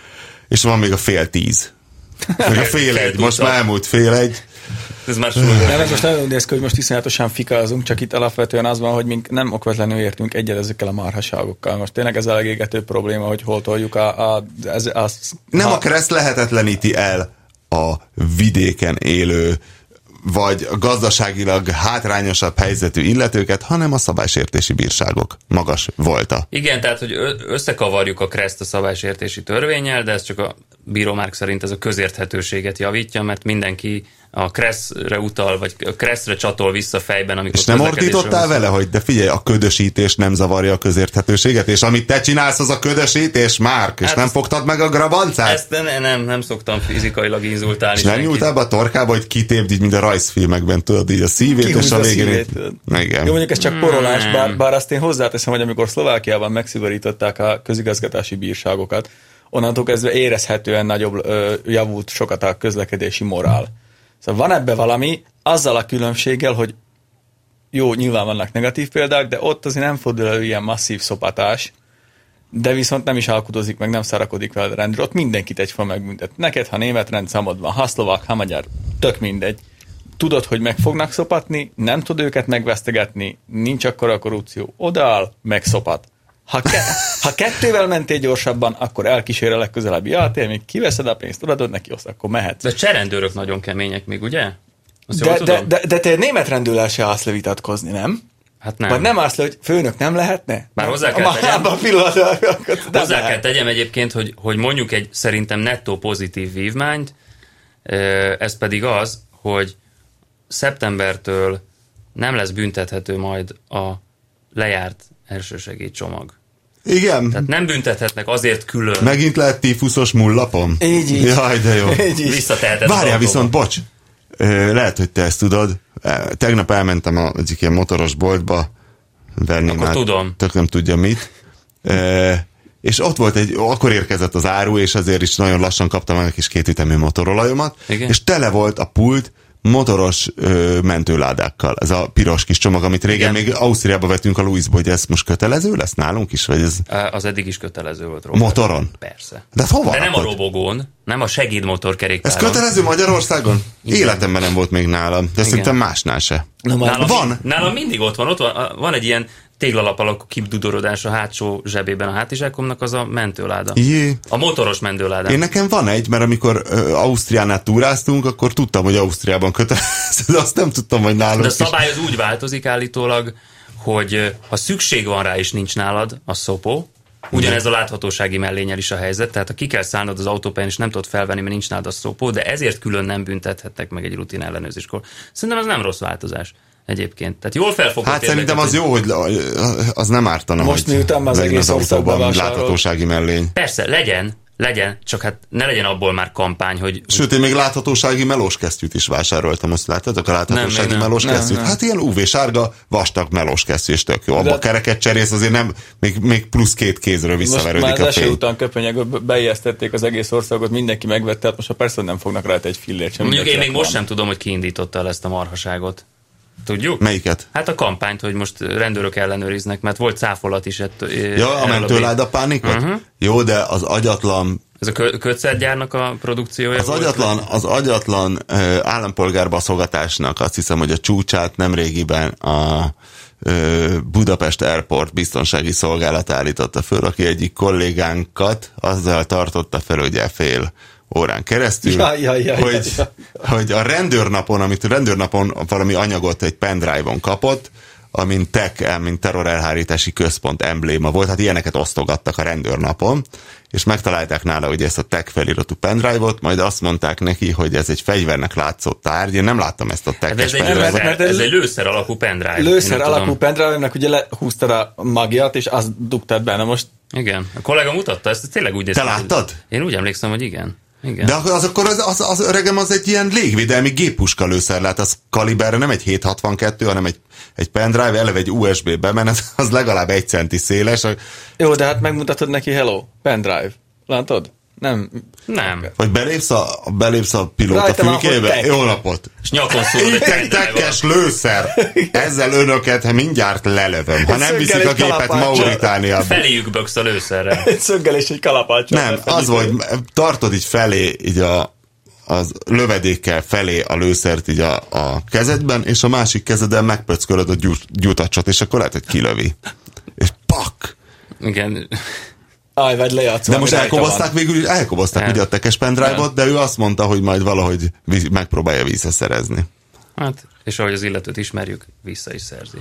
És van még a fél tíz. Még a fél egy. Most már elmúlt fél egy. Ez már nem, ez most nagyon néz ki, hogy most iszonyatosan fikázunk, csak itt alapvetően az van, hogy mink nem okvetlenül értünk egyet ezekkel a marhaságokkal. Most tényleg ez a legégető probléma, hogy hol toljuk a... a ez, az, nem ha... a kereszt lehetetleníti el a vidéken élő vagy gazdaságilag hátrányosabb helyzetű illetőket, hanem a szabálysértési bírságok magas volta. Igen, tehát, hogy összekavarjuk a kereszt a szabálysértési törvénnyel, de ez csak a Bíró Márk szerint ez a közérthetőséget javítja, mert mindenki a kresszre utal, vagy a kresszre csatol vissza fejben, amikor... És nem ordítottál vele, hogy de figyelj, a ködösítés nem zavarja a közérthetőséget, és amit te csinálsz, az a ködösítés, Márk, és hát nem fogtad meg a grabancát? Ezt nem, nem, nem szoktam fizikailag inzultálni. És nem nyúltál be a torkába, hogy kitépd így, mint a rajzfilmekben, tudod, így a szívét, Kihúz és a végén... Igen. Jó, mondjuk ez csak porolás, bár, bár azt én hozzáteszem, hogy amikor Szlovákiában megszigorították a közigazgatási bírságokat, onnantól kezdve érezhetően nagyobb ö, javult sokat a közlekedési morál. Szóval van ebbe valami, azzal a különbséggel, hogy jó, nyilván vannak negatív példák, de ott azért nem fordul elő ilyen masszív szopatás, de viszont nem is alkudozik meg, nem szarakodik vele a rendőr. Ott mindenkit egyforma megbüntet. Neked, ha német rendszámod van, ha szlovák, ha magyar, tök mindegy. Tudod, hogy meg fognak szopatni, nem tud őket megvesztegetni, nincs akkora korrupció. Odaáll, megszopat. Ha, ke- ha kettővel mentél gyorsabban, akkor elkísér a legközelebbi játék, még kiveszed a pénzt, odaadod neki, azt akkor mehetsz. De a cserendőrök nagyon kemények még, ugye? De, de, de, de te német rendőrrel se állsz le vitatkozni, nem? Hát nem. Vagy nem állsz le, hogy főnök nem lehetne? Bár hozzá kell tegyem, hozzá kell tegyem egyébként, hogy, hogy mondjuk egy szerintem nettó pozitív vívmányt, ez pedig az, hogy szeptembertől nem lesz büntethető majd a lejárt elsősegélycsomag. Igen. Tehát nem büntethetnek azért külön. Megint lehet tífuszos mullapom? Így, így. Jaj, de jó. Visszateheted. Várjál viszont, bocs, lehet, hogy te ezt tudod. Tegnap elmentem a, egyik ilyen motoros boltba venni. Akkor már tudom. Tök nem tudja mit. E, és ott volt egy, akkor érkezett az áru, és azért is nagyon lassan kaptam meg egy kis kétütemű motorolajomat, igen? És tele volt a pult motoros ö, mentőládákkal. Ez a piros kis csomag, amit régen igen. még Ausztriába vettünk a Louisba, hogy ez most kötelező lesz nálunk is? Vagy ez... Az eddig is kötelező volt. Robert. Motoron? Persze. De hova? De nem a robogón, nem a segédmotorkerékpáron. Ez kötelező Magyarországon? Igen. Életemben nem volt még nálam, de igen. szerintem másnál se. Nálam, van? Nálam mindig ott van, ott van, van egy ilyen téglalap alakú kipdudorodás a hátsó zsebében a hátizsákomnak, az a mentőláda. Jé. A motoros mentőláda. Én nekem van egy, mert amikor uh, Ausztriánál túráztunk, akkor tudtam, hogy Ausztriában kötelező, de azt nem tudtam, hogy nálunk. De a szabály az úgy változik állítólag, hogy ha szükség van rá és nincs nálad, a szopó, ugyanez a láthatósági mellénnyel is a helyzet, tehát ha ki kell szállnod az autópályán és nem tudod felvenni, mert nincs nálad a szopó, de ezért külön nem büntethettek meg egy rutin ellenőrzéskor. Szerintem ez nem rossz változás. Egyébként. Tehát jól felfogott. Hát szerintem az jó, hogy az nem ártana. Most miután az egész országban láthatósági mellény. Persze, legyen, legyen, csak hát ne legyen abból már kampány, hogy... Sőt, én még láthatósági melós kesztyűt is vásároltam, azt láttátok a láthatósági nem, melós nem, kesztyűt? Nem, hát ilyen ú vé-sárga, vastag melós kesztyű, és tök jó. Abba a kereket cserélsz, azért nem, még, még plusz két kézről visszaverődik a fény. Most már az eső után köpenyegbe beijesztették az egész országot, mindenki megvette, hát most a persze nem fognak rá egy fillért sem. Mondjuk én még most sem tudom, hogy ki indította el ezt a marhaságot. Tudjuk? Melyiket? Hát a kampányt, hogy most rendőrök ellenőriznek, mert volt cáfolat is. Ett, ja, a mentőláda pánikot? Uh-huh. Jó, de az agyatlan... Ez a kö- kötszergyárnak a produkciója az volt? Agyatlan, az agyatlan uh, állampolgárbaszogatásnak azt hiszem, hogy a csúcsát nemrégiben a uh, Budapest Airport biztonsági szolgálat állította föl, aki egyik kollégánkat azzal tartotta fel, ugye fél órán keresztül, ja, ja, ja, hogy, ja, ja. hogy a rendőrnapon, amit a rendőrnapon valami anyagot egy pendrive-on kapott, amint tech, mint terrorelhárítási központ embléma volt, hát ilyeneket osztogattak a rendőrnapon, és megtalálták nála ugye ezt a tech feliratú pendrive-ot, majd azt mondták neki, hogy ez egy fegyvernek látszó tárgy. Én nem láttam ezt a tech-es pendrive-ot. Ez, ez egy lőszer alakú pendrive. Lőszer alakú pendrive-nek ugye lehúztad a magjat, és azt dugtad benne most. Igen. A kollega mutatta ezt, tényleg úgy... Te láttad? Én úgy emlékszem, hogy igen. Igen. De az akkor az, az, az öregem az egy ilyen légvédelmi géppuska lőszer lát, az kaliberre nem egy hét hatvankettő, hanem egy, egy pendrive, eleve egy u es bé bemenet, az legalább egy centi széles. Jó, de hát megmutatod neki, hello, pendrive. Látod? Nem. Nem. Vagy belépsz a, belépsz a pilóta fülkébe? Jó napot! És nyakon szólod egy tekkes lőszer! Ezzel önöket mindjárt lelövöm. Ha nem viszik a gépet Mauritániába. Feléjük böksz a lőszerrel. Egy szöggel és egy kalapáccsal. Nem, az, hogy tartod így felé, így a, az lövedékkel felé a lőszert így a, a kezedben, és a másik kezeden megpöckölöd a gyújt, gyújtacsot, és akkor lehet, hogy kilövi. És pak! Igen. Aj, vagy lejátszom. De most elkobozták végül, elkobozták ugye a tekes pendrive-ot, de ő azt mondta, hogy majd valahogy megpróbálja visszaszerezni. Hát, és ahogy az illetőt ismerjük, vissza is szerzi.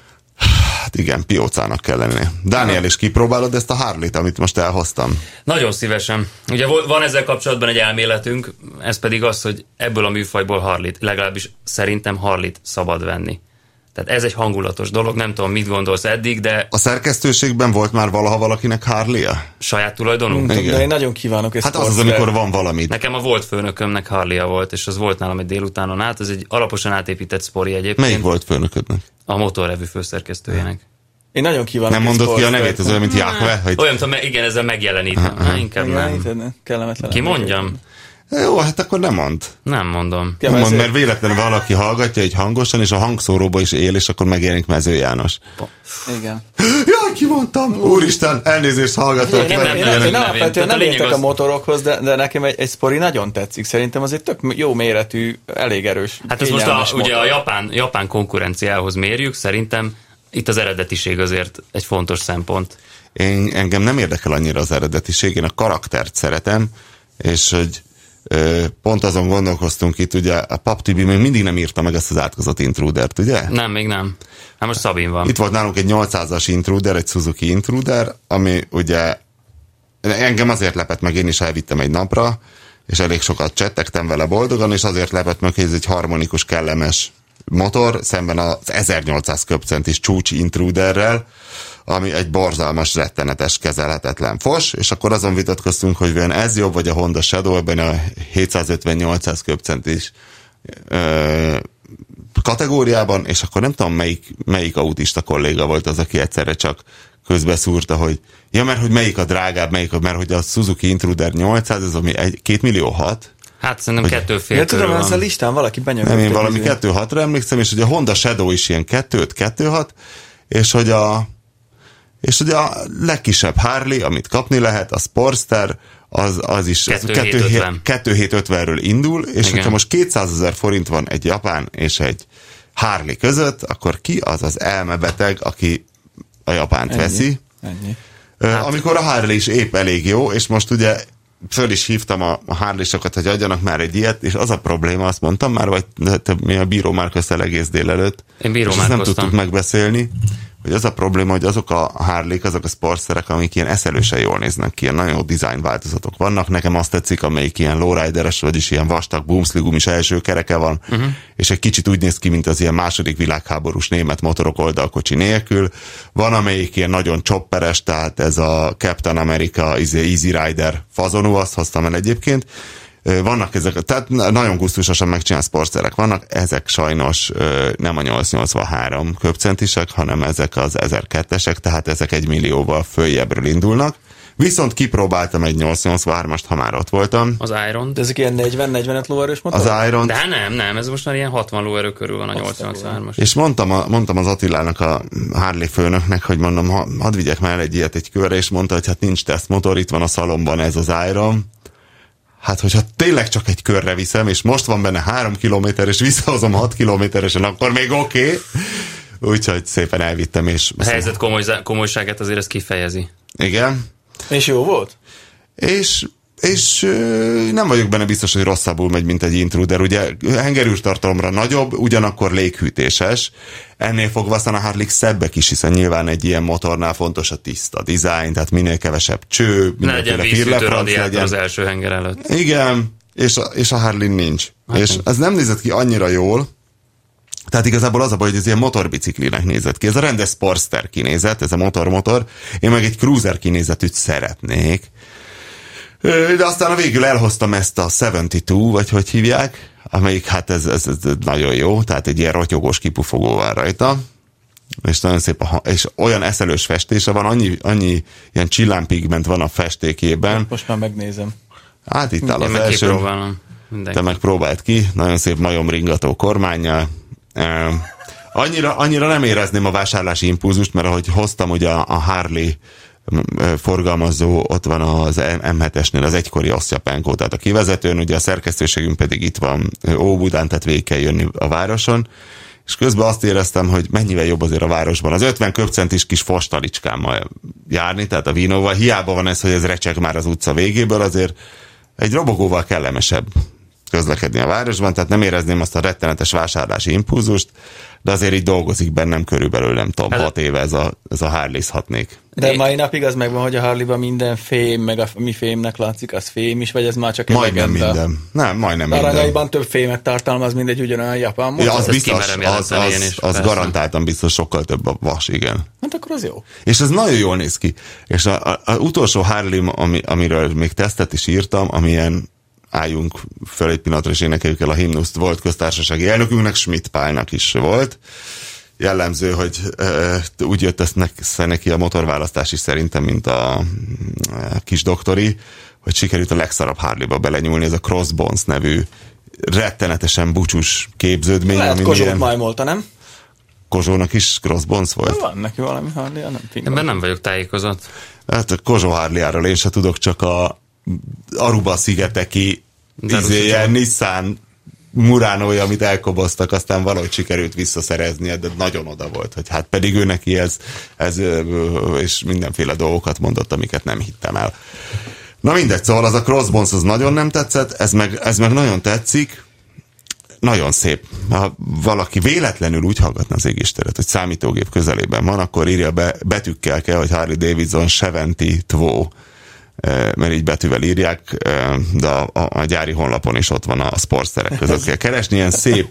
Hát igen, piócának kell lenni. Dániel, és kipróbálod ezt a Harley-t, amit most elhoztam? Nagyon szívesen. Ugye van ezzel kapcsolatban egy elméletünk, ez pedig az, hogy ebből a műfajból Harley-t, legalábbis szerintem Harley-t szabad venni. Tehát ez egy hangulatos dolog, nem tudom, mit gondolsz eddig, de... A szerkesztőségben volt már valaha valakinek Harley-a? Saját tulajdonú? De én nagyon kívánok ezt. Hát az az, amikor van valami. Nekem a volt főnökömnek Harley-a volt, és az volt nálam egy délutánon át, ez egy alaposan átépített szpori egyébként. Melyik volt főnöködnek? A Motorrevű főszerkesztőjének. Én nagyon kívánok. Nem mondott ki a nevét, az olyan, mint Jákve? Hogy... Olyan, tudom, igen, ezzel megjelenítem. Ha, inkább nem. Kellemetlen. Ki mondjam? Jó, hát akkor nem mond. Nem mondom. Nem mond, mert véletlenül valaki hallgatja egy hangosan, és a hangszóróba is él, és akkor megjelenik Mező János. Igen. Jaj, kimondtam! Úristen, elnézést hallgatok. Én alapvetően nem értek a motorokhoz, de, de nekem egy, egy szpori nagyon tetszik. Szerintem az egy tök jó méretű, elég erős. Hát ez most a, ugye a japán, japán konkurenciához mérjük, szerintem itt az eredetiség azért egy fontos szempont. Én, engem nem érdekel annyira az eredetiség, én a karaktert szeretem, és hogy pont azon gondolkoztunk itt, ugye a Pap Tibi még mindig nem írta meg ezt az átkozott Intrudert, ugye? Nem, még nem. Hát most Szabin van. Itt volt nálunk egy nyolcszázas Intruder, egy Suzuki Intruder, ami ugye engem azért lepett meg, én is elvittem egy napra, és elég sokat csettegtem vele boldogan, és azért lepett meg, hogy ez egy harmonikus, kellemes motor szemben az ezernyolcszáz köbcentis csúcs Intruderrel, ami egy borzalmas, rettenetes, kezelhetetlen fos, és akkor azon vitatkoztunk, hogy vajon ez jobb, vagy a Honda Shadow ebben a hétszázötven-nyolcszáz köbcentis ö, kategóriában, és akkor nem tudom, melyik, melyik autista kolléga volt az, aki egyszerre csak közbeszúrta, hogy ja, mert hogy melyik a drágább, melyik a, mert hogy a Suzuki Intruder nyolcszáz, ez ami egy, két millió hat. Hát szerintem kettő fél ja, körül tudom, van. ez a listán valaki benyomja. Nem, én valami kettő hatra emlékszem, és hogy a Honda Shadow is ilyen kettő öt kettő hat, és hogy a és hogy a legkisebb Harley, amit kapni lehet, a Sportster, az, az is kettő hét ötvenről indul, és igen. Hogyha most kétszázezer forint van egy japán és egy Harley között, akkor ki az az elmebeteg, aki a japánt ennyi, veszi? Ennyi. Hát. Amikor a Harley is épp elég jó, és most ugye föl is hívtam a, a Harley-sokat, hogy adjanak már egy ilyet, és az a probléma, azt mondtam már, vagy te, mi a bíró már köztel egész délelőtt, Én bíró és ezt nem tudtuk megbeszélni, hogy az a probléma, hogy azok a Harley-k, azok a sportszerek, amik ilyen eszelősen jól néznek ki, ilyen nagyon jó design változatok vannak. Nekem azt tetszik, amelyik ilyen lowrideres, vagyis ilyen vastag boomsligum is első kereke van, uh-huh. és egy kicsit úgy néz ki, mint az ilyen második világháborús német motorok oldalkocsi nélkül. Van, amelyik ilyen nagyon chopperes, tehát ez a Captain America Easy Rider fazonú, azt hoztam el egyébként. Vannak ezek, tehát nagyon gusztusosan megcsinált sportszerek vannak, ezek sajnos nem a nyolcszáznyolcvanhárom köbcentisek, hanem ezek az ezerkettesek, tehát ezek egy millióval följebbről indulnak. Viszont kipróbáltam egy nyolcszáznyolcvanhármast, ha már ott voltam. Az Iron. De ezek ilyen negyven-negyvenöt lóerős motor? Az Iron. De nem, nem, ez most már ilyen hatvan lóerő körül van a nyolcszáznyolcvanhármas. És mondtam, a, mondtam az Attilának, a Harley főnöknek, hogy mondom, ha, hadd vigyek már egy ilyet egy körre, és mondta, hogy hát nincs tesztmotor, itt van a szalomban ez az Iron. Hát, hogyha tényleg csak egy körre viszem, és most van benne három kilométer, és visszahozom hat kilométeresen, akkor még oké. Okay. Úgyhogy szépen elvittem, és... A helyzet komoly, komolyságát azért ez kifejezi. Igen. És jó volt? És, és nem vagyok benne biztos, hogy rosszabbul megy, mint egy Intruder. Ugye hengerűrtartalomra nagyobb, ugyanakkor léghűtéses. Ennél fogva aztán a Harley szebbek is, hiszen nyilván egy ilyen motornál fontos a tiszta design, tehát minél kevesebb cső, legyen vízfűtő radiátor az első henger előtt. Igen, és a, és a Harley nincs. Hát és nincs. ez nem nézett ki annyira jól, tehát igazából az a baj, hogy ez ilyen motorbiciklinek nézett ki. Ez a rendes Sportster kinézet, ez a motor-motor. Én meg egy cruiser kinézetűt szeretnék. De aztán a végül elhoztam ezt a hetvenkettő, vagy hogy hívják, amelyik hát ez, ez, ez nagyon jó, tehát egy ilyen rotyogós kipufogó van rajta, és nagyon szép, a, és olyan eszelős festése van, annyi, annyi ilyen csillámpigment van a festékében. Most már megnézem. Hát itt áll az Én meg első. kipróbálom. Te meg próbáld ki, nagyon szép majomringató kormánnyal. Annyira, annyira nem érezném a vásárlási impulzust, mert ahogy hoztam ugye a Harley forgalmazó, ott van az em hetesnél az egykori Osztyapenko, tehát a kivezetőn, ugye a szerkesztőségünk pedig itt van Óbudán, tehát végig kell jönni a városon, és közben azt éreztem, hogy mennyivel jobb azért a városban. Az ötven köbcentis kis fostalicskámmal járni, tehát a Vinóval, hiába van ez, hogy ez recseg már az utca végéből, azért egy robogóval kellemesebb közlekedni a városban, tehát nem érezném azt a rettenetes vásárlási impulzust, de azért így dolgozik bennem körülbelül, nem tudom, hat éve ez a, ez a Harley-zhatnék. De mai napig az megvan, hogy a Harley-ban minden fém, meg a mi fémnek látszik, az fém is, vagy ez már csak egy majdnem legenda? minden. Nem, majdnem minden. Aranyaiban több fémet tartalmaz, mint egy ugyanolyan japán motor. Ja, az Ezt biztos, kimerem az, jelenteni az, én is, az persze. garantáltan biztos sokkal több a vas, igen. Hát akkor az jó. És ez nagyon jól néz ki. És az utolsó Harley, ami, amiről még tesztet is írtam, amilyen álljunk föl egy pillanatra, és énekeljük el a himnuszt, volt köztársasági elnökünknek, Schmidt Pálnak is volt. Jellemző, hogy e, úgy jött ezt neki a motorválasztás is szerintem, mint a e, kis doktori, hogy sikerült a legszarabb Harley-ba belenyúlni, ez a Crossbones nevű rettenetesen bucsus képződmény. Lehet Kozsót ilyen... majmolta, nem? Kozsónak is Crossbones volt? De van neki valami Harley, nem figyelj. Ebben nem vagyok tájékozott. Hát a Kozsó Harley-áról én se tudok, csak a Aruba-szigeteki izéje, Nissan Muranoja, amit elkoboztak, aztán valahogy sikerült visszaszereznie, de nagyon oda volt, hogy hát pedig ő neki ez, ez és mindenféle dolgokat mondott, amiket nem hittem el. Na mindegy, szóval az a Crossbones az nagyon nem tetszett, ez meg, ez meg nagyon tetszik, nagyon szép. Ha valaki véletlenül úgy hallgatna az égisteret, hogy számítógép közelében van, akkor írja be, betűkkel kell, hogy Harley Davidson hetvenkettő, mert így betűvel írják, de a, a, a gyári honlapon is ott van a sportszerek között. Kell keresni, ilyen szép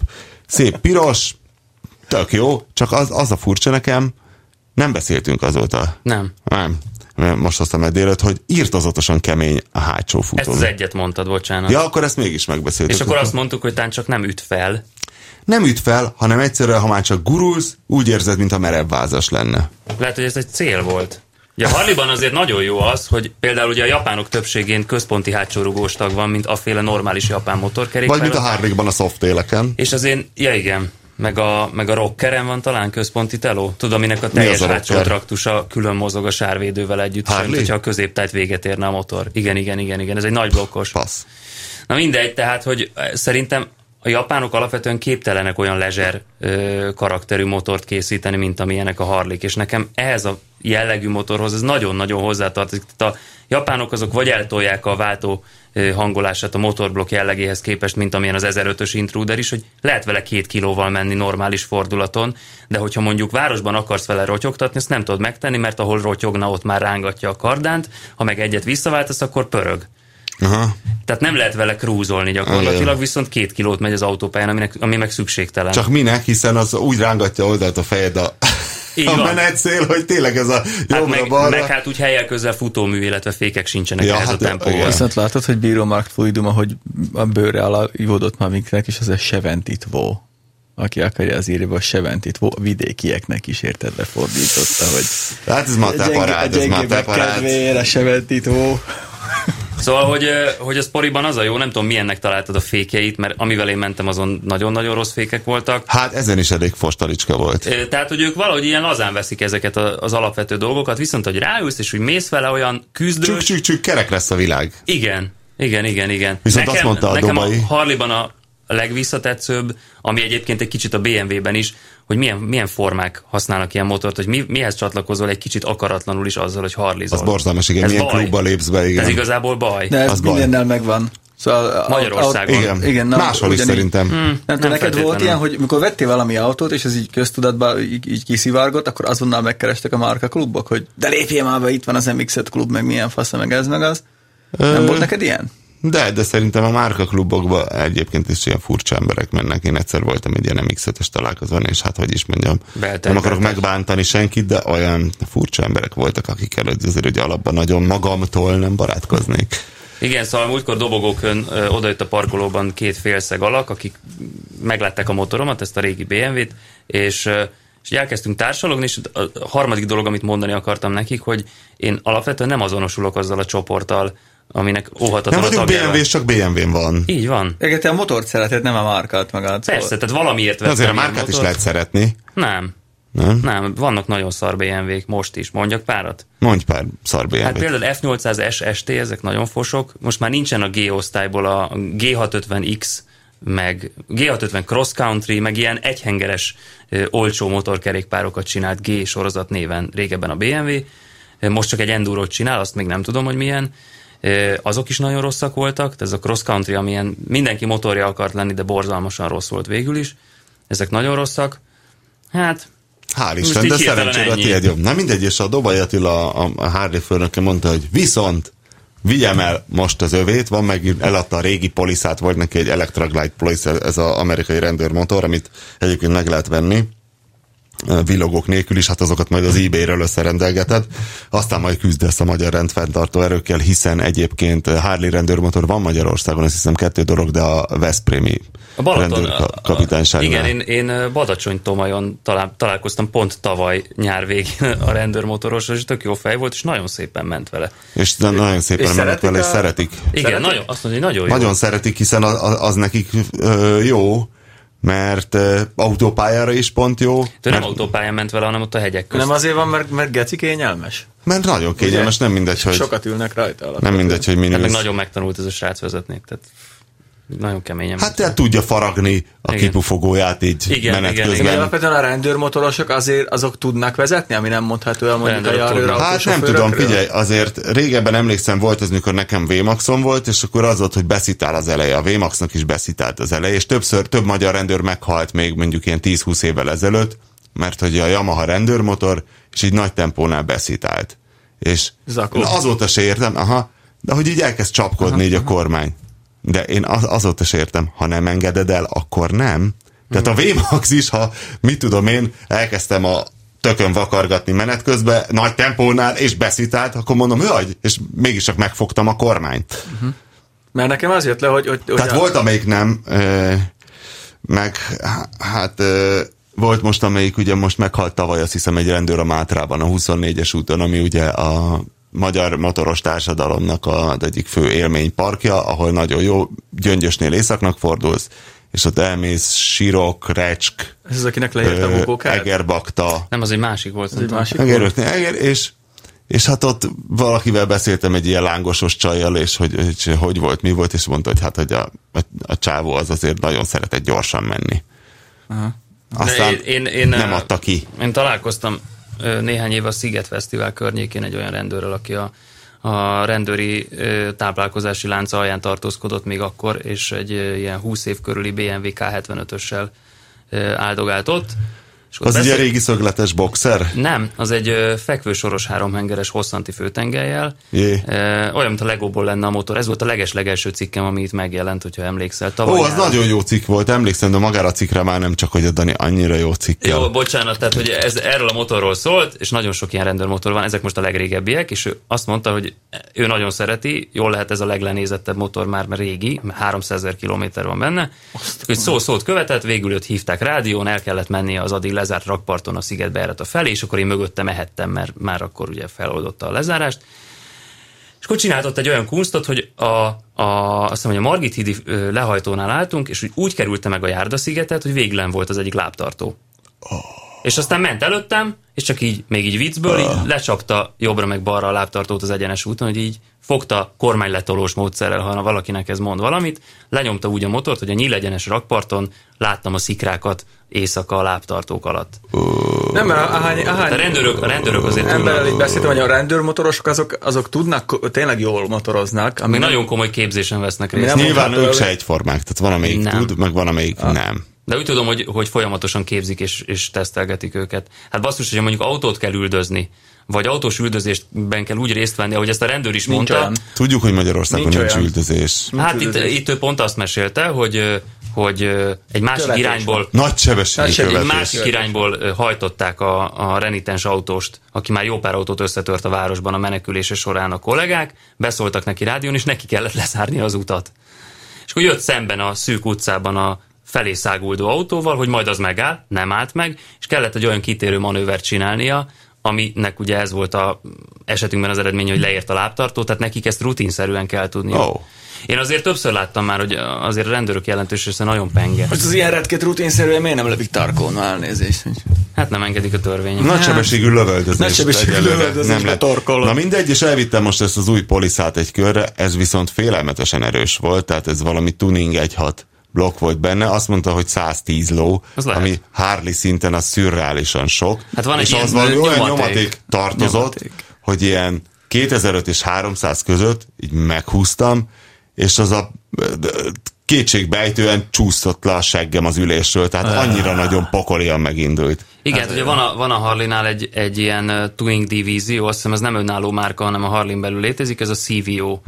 szép piros, tök jó, csak az, az a furcsa nekem, nem beszéltünk azóta. Nem. Nem. Most hoztam egy délőtt, hogy írtozatosan kemény a hátsó futó. Ezt az egyet mondtad, bocsánat. Ja, akkor ezt mégis megbeszéltük. És akkor azt mondtuk, hogy tán csak nem üt fel. Nem üt fel, hanem egyszerűen, ha már csak gurulsz, úgy érzed, mint a merev vázas lenne. Lehet, hogy ez egy cél volt. Ugye a Harley-ban azért nagyon jó az, hogy például ugye a japánok többségén központi hátsó rugós tag van, mint aféle normális japán motorkerékpár. Vagy mint a Harley-ban a Softaileken. És azért, ja igen, meg a, meg a Rockeren van talán központi teló. Tudom, aminek a teljes a hátsó traktusa külön mozog a sárvédővel együtt, sem, hogyha a középtájt véget érne a motor. Igen, igen, igen, igen, ez egy nagy blokkos. Passz. Na mindegy, tehát, hogy szerintem a japánok alapvetően képtelenek olyan lezser ö, karakterű motort készíteni, mint amilyenek a Harley-k, és nekem ehhez a jellegű motorhoz ez nagyon-nagyon hozzátartozik. Tehát a japánok azok vagy eltolják a váltó ö, hangolását a motorblokk jellegéhez képest, mint amilyen az ezerötös Intruder is, hogy lehet vele két kilóval menni normális fordulaton, de hogyha mondjuk városban akarsz vele rotyogtatni, ezt nem tudod megtenni, mert ahol rotyogna, ott már rángatja a kardánt, ha meg egyet visszaváltasz, akkor pörög. Aha. Tehát nem lehet vele krúzolni gyakorlatilag, igen. Viszont két kilót megy az autópályán, aminek, ami meg szükségtelen. Csak minek, hiszen az úgy rángatja oldalt a fejed a, a menetszél, hogy tényleg ez a jobbra-balra. Hát meg, meg hát úgy helyel közel futómű, illetve fékek sincsenek ja, ehhez hát a tempóval. Viszont látod, hogy bíró Mark Fluidum, ahogy a bőre alá ivódott már miknek, és az a seventító. Aki akarja az írva, a seventító vidékieknek is érted lefordította, hogy hát ez már te parád, ez már te parád. Kedvére seventító. Szóval, hogy, hogy a Sporiban az a jó, nem tudom, milyennek találtad a fékjeit, mert amivel én mentem, azon nagyon-nagyon rossz fékek voltak. Hát ezen is elég fostalicska volt. Tehát, hogy ők valahogy ilyen lazán veszik ezeket az alapvető dolgokat, viszont, hogy ráülsz, és hogy mész vele olyan küzdős... Csük, csük, csük, kerek lesz a világ. Igen, igen, igen, igen. Viszont nekem, azt mondta a nekem Dubai... a Harley-ban a legvisszatetszőbb, ami egyébként egy kicsit a bé em vé-ben is, hogy milyen, milyen formák használnak ilyen motort, hogy mi, mihez csatlakozol egy kicsit akaratlanul is azzal, hogy harlizol. Az borzalmas, igen, ez milyen baj. klubba lépsz be, igen. Ez igazából baj. De ez az mindennel baj. Megvan. Szóval Magyarországon. A, igen, igen nem, máshol is szerintem. Hmm, nem, nem neked volt ilyen, hogy mikor vettél valami autót, és ez így köztudatban így, így kiszivárgott, akkor azonnal megkerestek a márka klubok, hogy de lépjél már be, itt van az em iksz öt klub, meg milyen fasz, meg ez, meg az. Ö... Nem volt neked ilyen? De, de szerintem a márkaklubokban egyébként is ilyen furcsa emberek mennek. Én egyszer voltam egy ilyen em iksz ötös találkozón, és hát hogy is mondjam, Belten, nem akarok belten. megbántani senkit, de olyan furcsa emberek voltak, akikkel azért ugye alapban nagyon magamtól nem barátkoznék. Igen, szóval múltkor dobogókön ö, odajött a parkolóban két félszeg alak, akik meglátták a motoromat, ezt a régi bé em vét, és, ö, és elkezdtünk társalogni, és a harmadik dolog, amit mondani akartam nekik, hogy én alapvetően nem azonosulok azzal a csoporttal, aminek óhatatlan nem vagyunk bé em vés, csak bé em vén van. Így van. Igen, te a motort szereted, nem a márkát magát. Persze, szóval. Tehát valamiért vettem. Azért a márkát motort. Is lehet szeretni. Nem. Nem? Nem, vannak nagyon szar bé em vék most is. Mondjak párat? Mondj pár szar bé em vét. Hát például ef nyolcszáz es es té, ezek nagyon fosok. Most már nincsen a G osztályból a gé hatszázötven iksz, meg gé hatszázötven Cross Country, meg ilyen egyhengeres ö, olcsó motorkerékpárokat csinált G sorozat néven régebben a bé em vé. Most csak egy endurót csinál, azt még nem tudom, hogy milyen. Azok is nagyon rosszak voltak, ez a cross country, amilyen mindenki motorja akart lenni, de borzalmasan rossz volt végül is. Ezek nagyon rosszak. Hát... Hál' Isten, de szerencsére tiéd jobb. Na mindegy, és a Dobai Attila, a, a Harley főnöke mondta, hogy viszont vigyem el most az övét, van meg eladta a régi poliszát, volt neki egy Electroglide Police, ez az amerikai rendőrmotor, amit egyébként meg lehet venni villogók nélkül is, hát azokat majd az eBay-ről összerendelgeted, aztán majd küzdesz a magyar rendfenntartó erőkkel, hiszen egyébként Harley rendőrmotor van Magyarországon, azt hiszem kettő dolog, de a veszprémi rendőrkapitányságnál. Igen, én, én Badacsony-Tomajon talál, találkoztam pont tavaly nyár végén a rendőrmotorosról, és tök jó fej volt, és nagyon szépen ment vele. És nagyon szépen ment vele, és a... szeretik. Igen, szeretik? Nagyon, azt mondja, hogy nagyon jó. Nagyon szeretik, hiszen az, az nekik ö, jó, mert uh, autópályára is pont jó. De mert... nem autópályán ment vele, hanem ott a hegyek közt. Nem azért van, mert, mert geci kényelmes? Mert nagyon kényelmes, ugye? Nem mindegy, hogy... Sokat ülnek rajta alatt. Nem mindegy, hogy minősz. Meg nagyon megtanult ez a srác vezetnék, tehát nagyon keményen. Hát tehát tudja faragni a igen. kipufogóját így igen, menet igen, közben. Igen, alapvetően a rendőrmotorosok azért azok tudnak vezetni, ami nem mondható el mondjuk a járőr. Hát nem tudom, figyelj, azért régebben emlékszem volt az, mikor nekem Vé-Maxon volt, és akkor az volt, hogy beszitál az eleje. A Vé-Maxnak is beszitált az eleje, és többször több magyar rendőr meghalt még mondjuk ilyen tíz-húsz évvel ezelőtt, mert hogy a Yamaha rendőrmotor, és így nagy tempónál beszitált. És na, azóta se értem, aha, de hogy így elkezd csapkodni aha, így aha. a kormány. De én az, azóta sem értem, ha nem engeded el, akkor nem. Tehát a V-Max is, ha mit tudom én, elkezdtem a tökön vakargatni menet közben, nagy tempónál, és beszitált, akkor mondom, hogy és mégis csak megfogtam a kormányt. Uh-huh. Mert nekem az jött le, hogy... hogy Tehát hogy volt, amelyik nem, meg hát volt most, amelyik ugye most meghalt tavaly, azt hiszem egy rendőr a Mátrában, a huszonnégyes úton, ami ugye a magyar motoros társadalomnak az egyik fő élményparkja, ahol nagyon jó, Gyöngyösnél északnak fordulsz, és ott elmész, Sirok, Recsk, ez az, akinek leért a bukókát? Egerbakta. Nem, az egy másik volt. Ez egy másik Egeröknél, Eger, és, és hát ott valakivel beszéltem egy ilyen lángosos csajjal, és hogy, hogy hogy volt, mi volt, és mondta, hogy hát hogy a, a, a csávó az azért nagyon szeretett gyorsan menni. Aha. Aztán én, én, én, nem adta ki. Én találkoztam néhány év a Sziget Fesztivál környékén egy olyan rendőrrel, aki a, a rendőri táplálkozási lánc alján tartózkodott még akkor, és egy ilyen húsz év körüli bé em vé ká hetvenötössel áldogált ott. Az beszél... ugye régi szögletes boxer? Nem, az egy fekvősoros háromhengeres hosszanti főtengellyel. Jé. Olyan, mint a Legóból lenne a motor. Ez volt a legeslegelső cikkem, ami itt megjelent, hogyha emlékszel. Tavaly Ó, az nagyon jó cikk volt, emlékszem, de magára a cikkre már nem csak, hogy a Dani annyira jó cikkel. Jó, bocsánat, tehát hogy ez erről a motorról szólt, és nagyon sok ilyen rendőrmotor van, ezek most a legrégebbiek, és ő azt mondta, hogy ő nagyon szereti, jól lehet ez a leglenézettebb motor már, mert régi, háromszázezer kilométer van benne, hogy szó-szót követett, végül őt hívták rádión, el kellett mennie az addig lezárt rakparton a Szigetbejárat a felé, és akkor én mögötte mehettem, mert már akkor ugye feloldotta a lezárást. És akkor csináltott egy olyan kunstot, hogy a, a, azt hiszem, hogy a Margit hídi lehajtónál álltunk, és úgy kerülte meg a Járdaszigetet, hogy véglen volt az egyik lábtartó. Oh. És aztán ment előttem, és csak így, még így viccből, oh. így lecsapta jobbra meg balra a lábtartót az egyenes úton, hogy így fogta kormányletolós módszerrel, ha valakinek ez mond valamit, lenyomta úgy a motort, hogy a nyílegyenes rakparton láttam a szikrákat éjszaka a lábtartók alatt. Uh, nem, mert ahány, ahány a rendőrök, a rendőrök azért emberrel így beszéltem, hogy a rendőrmotorosok azok, azok tudnak, tényleg jól motoroznak. Ami nagyon komoly képzésen vesznek részt. Nyilván ők se egyformák, tehát van, amelyik nem. tud, meg van, amelyik ah. nem. De úgy tudom, hogy, hogy folyamatosan képzik és, és tesztelgetik őket. Hát basszus, hogy mondjuk autót kell üldözni, vagy autós üldözésben kell úgy részt venni, ahogy ezt a rendőr is nincs mondta. Olyan. Tudjuk, hogy Magyarországon nincs, nincs üldözés. Hát nincs itt, üldözés. itt ő pont azt mesélte, hogy, hogy egy másik Követés irányból nagy sebességű egy másik irányból hajtották a, a renitens autóst, aki már jó pár autót összetört a városban a menekülése során a kollégák, beszóltak neki rádión, és neki kellett lezárni az utat. És akkor jött szemben a szűk utcában a felé száguldó autóval, hogy majd az megáll, nem állt meg, és kellett egy olyan kitérő manővert csinálnia, aminek ugye ez volt a esetünkben az eredmény, hogy leért a lábtartó, tehát nekik ezt rutinszerűen kell tudni. Oh. Én azért többször láttam már, hogy azért a rendőrök jelentős része nagyon penge. Hogy az ilyen retkét rutinszerűen miért nem lövik tarkón, elnézést? Hát nem engedik a törvények. Nagysebességű lövöldözés. Nagysebességű lövöldözés nem torkolod. Na mindegy, és elvittem most ezt az új Poliszát egy körre, ez viszont félelmetesen erős volt, tehát ez valami tuning egy hat blokk volt benne, azt mondta, hogy száztíz ló, ami Harley szinten az szürreálisan sok. Hát van és egy az ilyen valami olyan nyomaték, nyomaték tartozott, nyomaték. Hogy ilyen kétezer-öt és háromszáz között így meghúztam, és az a kétségbejtően csúszott le a seggem az ülésről, tehát annyira nagyon pokolian megindult. Igen, hát, ugye van a, van a Harley-nál egy, egy ilyen uh, tuning divízió, azt hiszem ez nem önálló márka, hanem a Harley-n belül létezik, ez a cé vé o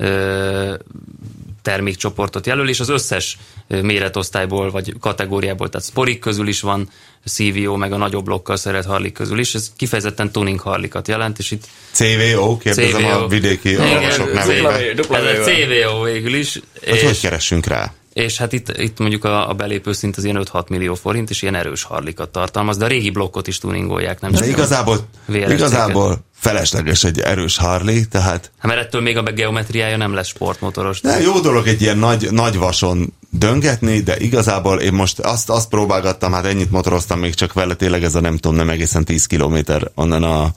uh, termékcsoportot jelöl, és az összes méretosztályból vagy kategóriából, tehát Sporik közül is van cé vé o, meg a nagyobb blokkal szeret Harley közül is, ez kifejezetten tuning Harley-kat jelent, és itt cé vé o, kérdezem cé vé o. A vidéki olvasók nevébe. Ez a cé vé o végül is. Hát hogy keressünk rá? És hát itt, itt mondjuk a, a belépő szint az ilyen öt-hat millió forint, és ilyen erős Harley-kat tartalmaz, de a régi blokkot is tuningolják, nem csak igazából, igazából felesleges egy erős Harley, tehát... Hát mert ettől még a geometriája nem lesz sportmotoros. De jó dolog egy ilyen nagy, nagy vason döngetni, de igazából én most azt, azt próbálgattam, hát ennyit motoroztam még csak vele, tényleg ez a nem tudom, nem egészen tíz kilométer onnan a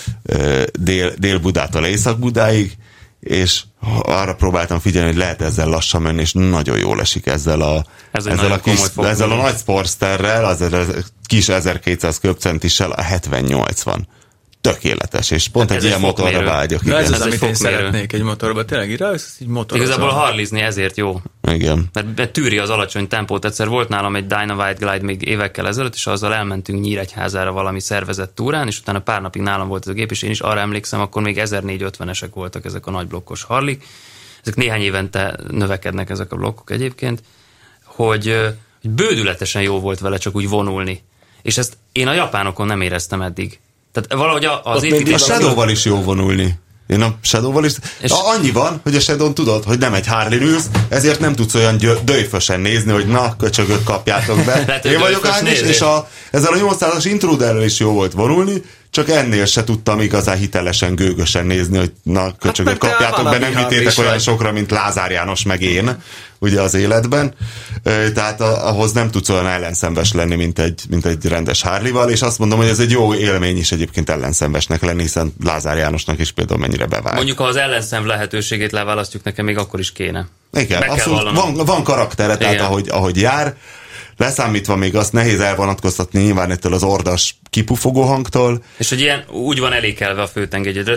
e, dél, Dél-Budától Észak-Budáig, és arra próbáltam figyelni, hogy lehet ezzel lassan menni, és nagyon jól esik ezzel a, Ez ezzel a, kis, ezzel a nagy Sportsterrel, az a kis ezerkétszáz köbcentissel a hetven-nyolcvan. Tökéletes, és pont hát egy ilyen egy motorra vágyok. Ez az, amit én szeretnék egy motorba. Tényleg így rájössz, így motorozom. Igazából harlizni ezért jó. Igen. Mert, mert tűri az alacsony tempót. Egyszer volt nálam egy Dynavite Glide még évekkel ezelőtt, és azzal elmentünk Nyíregyházára valami szervezett túrán, és utána pár napig nálam volt ez a gép, és én is arra emlékszem, akkor még ezernégyszázötvenesek voltak ezek a nagy blokkos Harley. Ezek néhány évente növekednek ezek a blokkok egyébként, hogy hogy bődületesen jó volt vele csak úgy vonulni. És ezt én a japánokon nem éreztem eddig. Tehát valahogy az építés... A Shadowval is jó vonulni. Én a Shadowval is... És... Annyi van, hogy a Shadow-n tudod, hogy nem egy Harley ülsz, ezért nem tudsz olyan döjfösen nézni, hogy na, köcsögök, kapjátok be. Lehet, én vagyok Ágnes, és a, ezzel a nyolcszázas Intruderrel is jó volt vonulni, csak ennél se tudtam igazán hitelesen, gőgösen nézni, hogy na, köcsögök, hát, kapjátok be, nem hittétek olyan vagy. Sokra, mint Lázár János meg én, ugye az életben. Tehát ahhoz nem tudsz olyan ellenszenves lenni, mint egy, mint egy rendes Harley-val, és azt mondom, hogy ez egy jó élmény is egyébként ellenszenvesnek lenni, hiszen Lázár Jánosnak is például mennyire bevált. Mondjuk, ha az ellenszenv lehetőségét leválasztjuk, nekem még akkor is kéne. Igen, abszolút, van, van karaktere, tehát ahogy, ahogy jár, leszámítva még azt nehéz elvonatkoztatni nyilván ettől az ordas kipufogó hangtól. És hogy ilyen úgy van elékelve a főtengely, hogy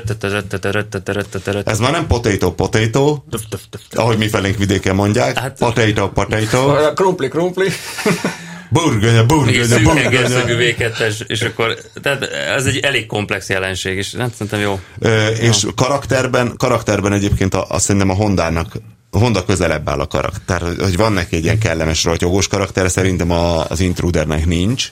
ez már nem potato, potato, ahogy mi felénk vidéken mondják. Hát, potato, potato. Krumpli, krumpli. Burgönya, burgönya, burgönya. vé kettes, és akkor, tehát ez egy elég komplex jelenség, és nem szerintem jó. Ö, és ja. karakterben, karakterben egyébként a, azt szerintem a Hondának a Honda közelebb áll a karakter, hogy van neki egy ilyen kellemes, rajtyogós karakter, szerintem a, az Intrudernek nincs.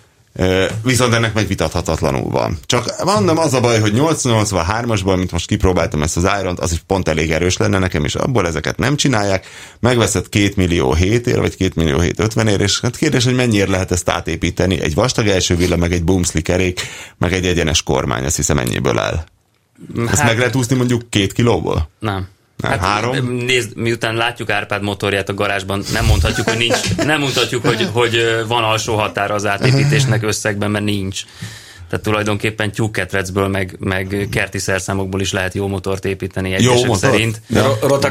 Viszont ennek meg vitathatatlanul van. Csak mondom, az a baj, hogy nyolcszáznyolcvanhármasban, mint most kipróbáltam ezt az Iront, az is pont elég erős lenne nekem, és abból ezeket nem csinálják. Megveszed két millió hétért, vagy két millió hétszázötvenért, és hát kérdés, hogy mennyire lehet ezt átépíteni. Egy vastag első villa, meg egy boomsli kerék, meg egy egyenes kormány, azt hiszem ennyiből áll. Hát, ezt meg lehet úszni mondjuk két kilóból? Nem. Nem, hát, három? Nézd, miután látjuk Árpád motorját a garázsban, nem mondhatjuk, hogy nincs, nem mondhatjuk, hogy, hogy van alsó határa az átépítésnek összegben, mert nincs. Tehát tulajdonképpen tyúkketrecből, meg, meg kerti szerszámokból is lehet jó motort építeni egyesek motor. Szerint. De,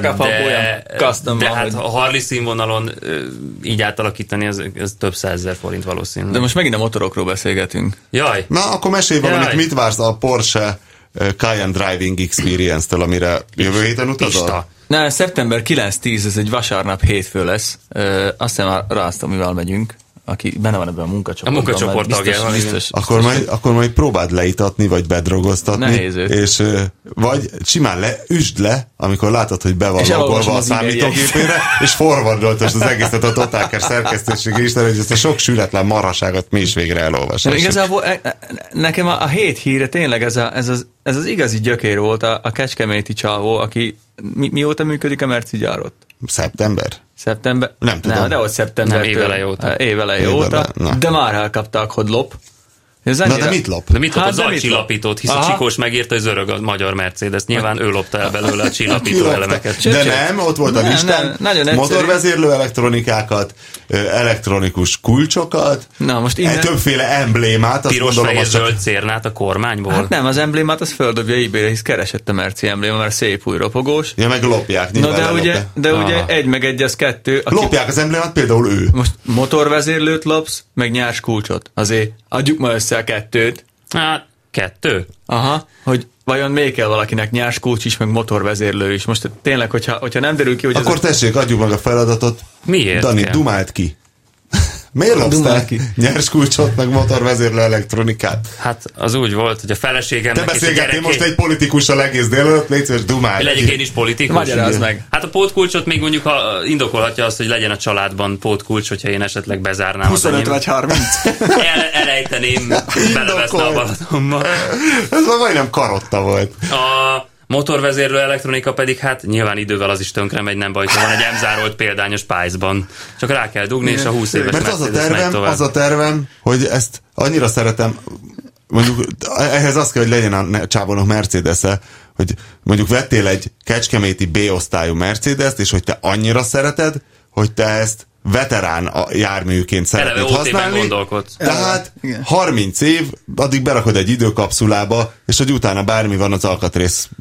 de, de hát a Harley színvonalon így átalakítani, az, az több százezer forint valószínű. De most megint a motorokról beszélgetünk. Jaj. Na, akkor mesélj valamit, mit vársz a Porsche Cayenne Driving Experience-től, amire jövő héten utazol? Na, szeptember kilenc-tíz, ez egy vasárnap, hétfő lesz. Ö, azt hiszem, Rásztomival megyünk, aki benne van ebben a munkacsoportban. A munkacsoport tagja van. Biztos, biztos, akkor, majd, akkor majd próbáld leitatni, vagy bedrogoztatni. És vagy simán le, üsd le, amikor látod, hogy be van logolva a számítógépére, és forwardoltasd az egészet a Totálker szerkesztőségre is, hogy ezt a sok sületlen marhaságot mi is végre elolvassuk. Igazából nekem a, a hét híre tényleg ez, a, ez, az, ez az igazi gyökér volt, a, a kecskeméti csávó, aki mi, mióta működik a Merci gyár ott? Szeptember? Szeptember? Nem tudom. Nem, de ott szeptembertől. Nem, évele óta. Évele óta. De már elkapták, hogy lop. Na annyira... de mit lop? De mit lop? Hát, az agycsillapítót, hisz a Csikós megírta, hogy zörög a magyar Mercedes. Nyilván ő lopta el belőle a csillapító elemeket. De nem, ott volt a listán. Motorvezérlő elektronikákat, elektronikus kulcsokat, na, most innen... többféle emblémát. Piros, fehér, zöld cérnát a kormányból. Hát nem, az emblémát az földobja eBay-re, hisz keresett a Merci embléma, mert szép új ropogós. Ja, meg lopják. Na, de ugye, de ugye egy meg egy, az kettő. Aki... Lopják az emblémát, például ő. Most motorvezérlőt lopsz, meg nyárs kulcsot. Azért adjuk ma össze a kettőt. Hát, kettő? Aha, hogy vajon még kell valakinek nyárs kulcs is, meg motorvezérlő is. Most tényleg, hogyha, hogyha nem derül ki, hogy... Akkor ez tessék, a... adjuk meg a feladatot. Miért Dani, kell? dumáld ki. Miért lopsz ki nyers kulcsot, meg motorvezérlő elektronikát? Hát az úgy volt, hogy a feleségemnek te és a gyereké... beszélgettél most egy politikussal egész délelőtt, légy szíves, dumálj. Legyek én is politikus. Magyarázd meg. Hát a pótkulcsot még mondjuk ha indokolhatja azt, hogy legyen a családban pótkulcs, hogyha én esetleg bezárnám. huszonöt vagy harminc. El, elejteném, beleveszne a Balatonba. Ez már majdnem karotta volt. A motorvezérlő elektronika pedig hát nyilván idővel az is tönkre megy, nem baj, ha van egy emzárolt példányos Spice-ban. Csak rá kell dugni, és a húsz éves mert az a tervem, az a tervem, hogy ezt annyira szeretem, mondjuk ehhez az kell, hogy legyen a csávónak Mercedes-e, hogy mondjuk vettél egy kecskeméti B-osztályú Mercedes-t, és hogy te annyira szereted, hogy te ezt veterán a járműként szeretnéd használni. Tehát igen. harminc év, addig berakod egy időkapszulába, és hogy utána bármi van, az alkatrész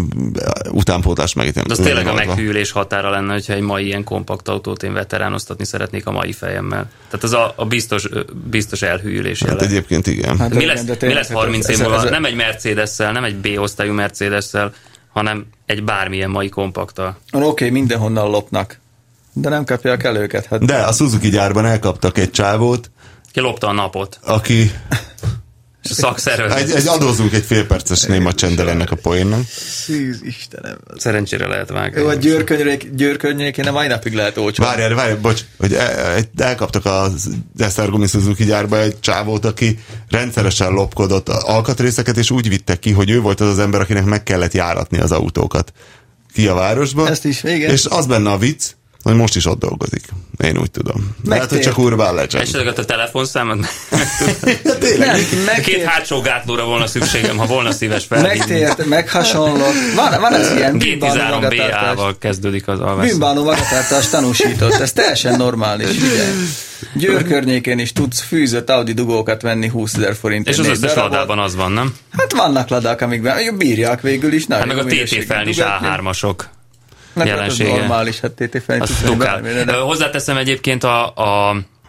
utánpótlás megítem. De az tényleg a meghűlés határa lenne, hogyha egy mai ilyen kompakt autót én veteránoztatni szeretnék a mai fejemmel. Tehát az a, a biztos, biztos elhűlés jele. Hát egyébként igen. Hát mi, lesz, mi lesz harminc év múlva? Nem egy Mercedes-szel, nem egy B-osztályú Mercedes-szel, hanem egy bármilyen mai kompaktal. Oké, okay, mindenhonnan lopnak. De nem kapják el őket. Hát. De a Suzuki gyárban elkaptak egy csávót. Ki lopta a napot. Aki... szakszervezet. Egy, egy adózunk egy fél perces néma csenddel ennek a poénnak. Szűz Istenem. Szerencsére lehet vágni. Jó, a Győrkönyöréken a mai napig lehet olcsó. Várjál, várjál, bocs, hogy el, elkaptak az Esztergomi Suzuki gyárba egy csávót, aki rendszeresen lopkodott alkatrészeket, és úgy vittek ki, hogy ő volt az az ember, akinek meg kellett járatni az autókat ki a városba. Ezt is, igen. És az benne a vicc, hogy most is ott dolgozik. Én úgy tudom. Lehet, hogy csak urban legend. Esetleg a telefonszámot? Tényleg. Két hátsó gátlóra volna szükségem, ha volna szíves felhívni. Megtért, meghasonlott. Van, van ez ilyen G tizenhárom bé á-val kezdődik az alvás. Bűnbánó magatartást tanúsított. Ez teljesen normális. Ugye? Győr környékén is tudsz fűzött Audi dugókat venni húszezer forintért. És az összes ladában az van, nem? Hát vannak ladák, amikben bírják végül is. Hát meg a té té Feln is á hármasok. Nem, jelensége. Hát normális, hát té té Feln tudsz. Hozzáteszem egyébként a, a,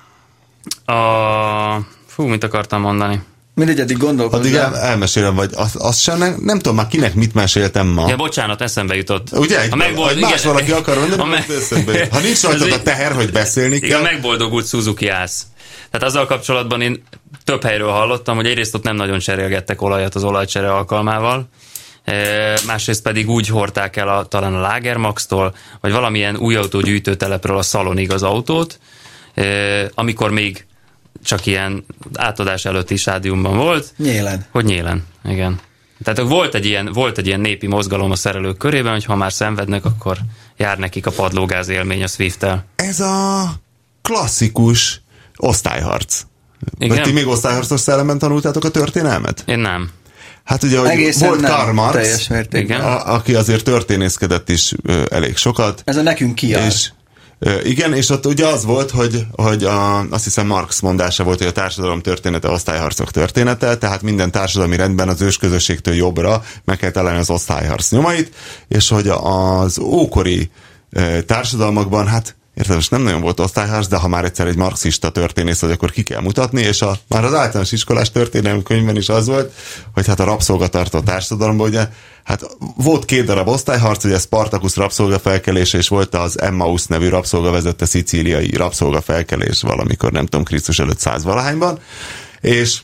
a fú, mit akartam mondani? Mindegy, eddig gondolkozom. Addig el, elmesélem, vagy azt, azt sem, nem, nem tudom már kinek mit meséltem ma. Ja, bocsánat, eszembe jutott. Ugye? Ha megbold, más igen, valaki akar mondani, me- eszembe. Ha nincs rajtad a teher, hogy beszélni kell. Igen, megboldogult Suzuki ász. Tehát azzal kapcsolatban én több helyről hallottam, hogy egyrészt ott nem nagyon cserélgettek olajat az olajcsere alkalmával, másrészt pedig úgy hordták el a, talán a Lagermax-tól, vagy valamilyen új autógyűjtőtelepről a Szalonig az autót, amikor még csak ilyen átadás előtti stádiumban volt. Nyélen. Hogy nyélen, igen. Tehát volt egy ilyen, volt egy ilyen népi mozgalom a szerelők körében, hogy ha már szenvednek, akkor jár nekik a padlógáz élmény a Swift-tel. Ez a klasszikus osztályharc. Igen? Vagy ti még osztályharcos szellemben tanultátok a történelmet? Én nem. Hát ugye, hogy egészen volt nem, Karl Marx, teljes mértékben. A, aki azért történészkedett is ö, elég sokat. Ez a nekünk kijár. És, ö, igen, és ott ugye az volt, hogy, hogy a, azt hiszem Marx mondása volt, hogy a társadalom története osztályharcok története, tehát minden társadalmi rendben az ősközösségtől jobbra meg kell találni az osztályharc nyomait, és hogy az ókori ö, társadalmakban, hát érted, most nem nagyon volt osztályharc, de ha már egyszer egy marxista történész vagy, akkor ki kell mutatni, és a, már az általános iskolás történelmi könyvben is az volt, hogy hát a rabszolgatartó társadalomban ugye, hát volt két darab osztályharc, ugye Spartacus rabszolgafelkelése, és volt az Emmaus nevű rabszolga vezette szicíliai rabszolgafelkelés valamikor, nem tudom, Krisztus előtt százvalahányban, és,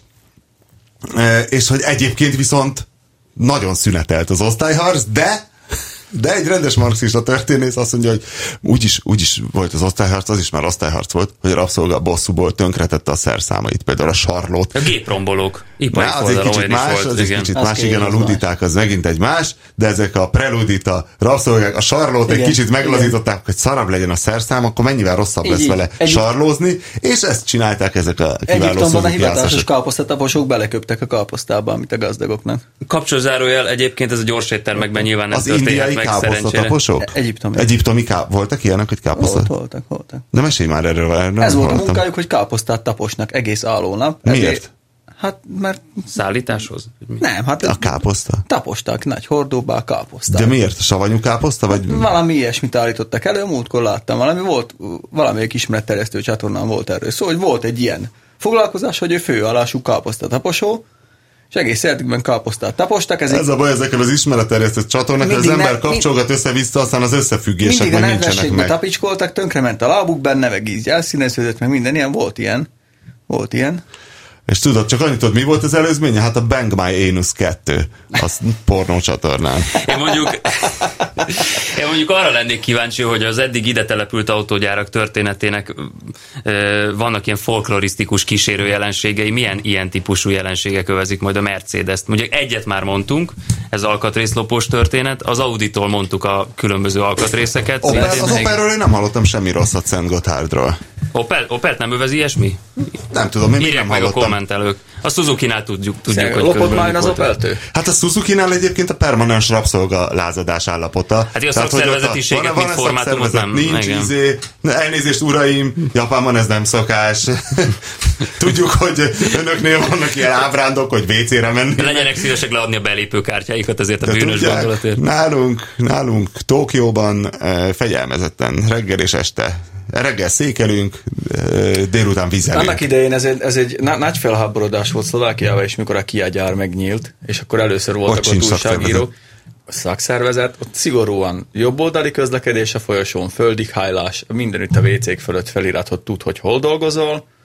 és hogy egyébként viszont nagyon szünetelt az osztályharc, de De egy rendes marxista történész azt mondja, hogy úgyis, úgyis volt az osztályharc, az is már osztályharc volt, hogy a rabszolga bosszúból tönkretette a szerszámait, például a sarlót. A géprombolók, ipari Na, az egy kicsit más, volt, az egy kicsit az más, igen, a luditák az megint egy más, de ezek a preludita rabszolgák, a sarlót igen, egy kicsit meglazították, igen, hogy szarabb legyen a szerszám, akkor mennyivel rosszabb így, lesz vele egy, sarlózni, és ezt csinálták ezek a kiváló Egyiptomban a hivatásos káposztataposok beleköptek a káposztába, amit a gazdagoknak. Kapcsolzárójel egyébként ez a gyors éttermekben nyilván nem történhet meg szerencsére. Egyiptomi. Egyiptomi ká... voltak ilyenek, hogy káposztat? Volt, voltak, voltak. De mesélj már erről. Nem ez volt a munkájuk, hogy káposztát taposnak egész állónap. Miért? Ezért, hát, mert... Szállításhoz? Nem, hát... A káposzta? Tapostak nagy hordóba a káposztát. De miért? Savanyú káposzta? Vagy... Valami ilyesmit állítottak elő, múltkor láttam. Valami volt, valamelyik ismeretterjesztő csatornán volt erről szó, hogy volt egy ilyen foglalkozás, hogy ő főállású káposztataposó, és egész életükben káposztát tapostak. Ez, ez a baj ezekkel az ismeretterjesztő csatornák, az ember ne, kapcsolgat össze-vissza, aztán az összefüggések meg nincsenek meg. Tapicskoltak, tönkrement a lábuk benne, meg így elszíneződött, meg minden ilyen, volt ilyen. Volt ilyen. És tudod, csak annyit tudod, mi volt az előzménye? Hát a Bang My Anus kettő, az pornócsatornán. Én mondjuk, én mondjuk arra lennék kíváncsi, hogy az eddig ide települt autógyárak történetének ö, vannak ilyen folklorisztikus kísérő jelenségei, milyen ilyen típusú jelenségek övezik majd a Mercedes-t. Mondjuk egyet már mondtunk, ez alkatrészlopós történet, az Auditól mondtuk a különböző alkatrészeket. Opel, az meg... Opelről én nem hallottam semmi rosszat Szent Gotthardról. Opel, Opelt nem övez ilyesmi? Nem tudom, én még nem meg hallottam. A kommentelők. A Suzuki-nál tudjuk, tudjuk hogy lopott már az Opeltől? Hát a Suzuki-nál egyébként a permanens rabszolga lázadás állapota. Hát a szakszervezetiségek, mint formátumot nem. Nincs izé, elnézést uraim, Japánban ez nem szokás. Tudjuk, hogy önöknél vannak ilyen ábrándok, hogy vécére menni. Legyenek szívesek leadni a belépőkártyáikat azért a de bűnös tudják, gondolatért. Nálunk, nálunk Tokióban e, fegyelmezetten reggel és este reggel székelünk, délután vizelünk. Annak idején ez egy, ez egy nagy felháborodás volt Szlovákiában is, mikor a Kia gyár megnyílt, és akkor először voltak ott, ott újságírók. A szakszervezet, ott szigorúan jobboldali közlekedés a folyosón, földig hajlás, mindenütt a vécék fölött felirat, hogy tud, hogy hol dolgozol,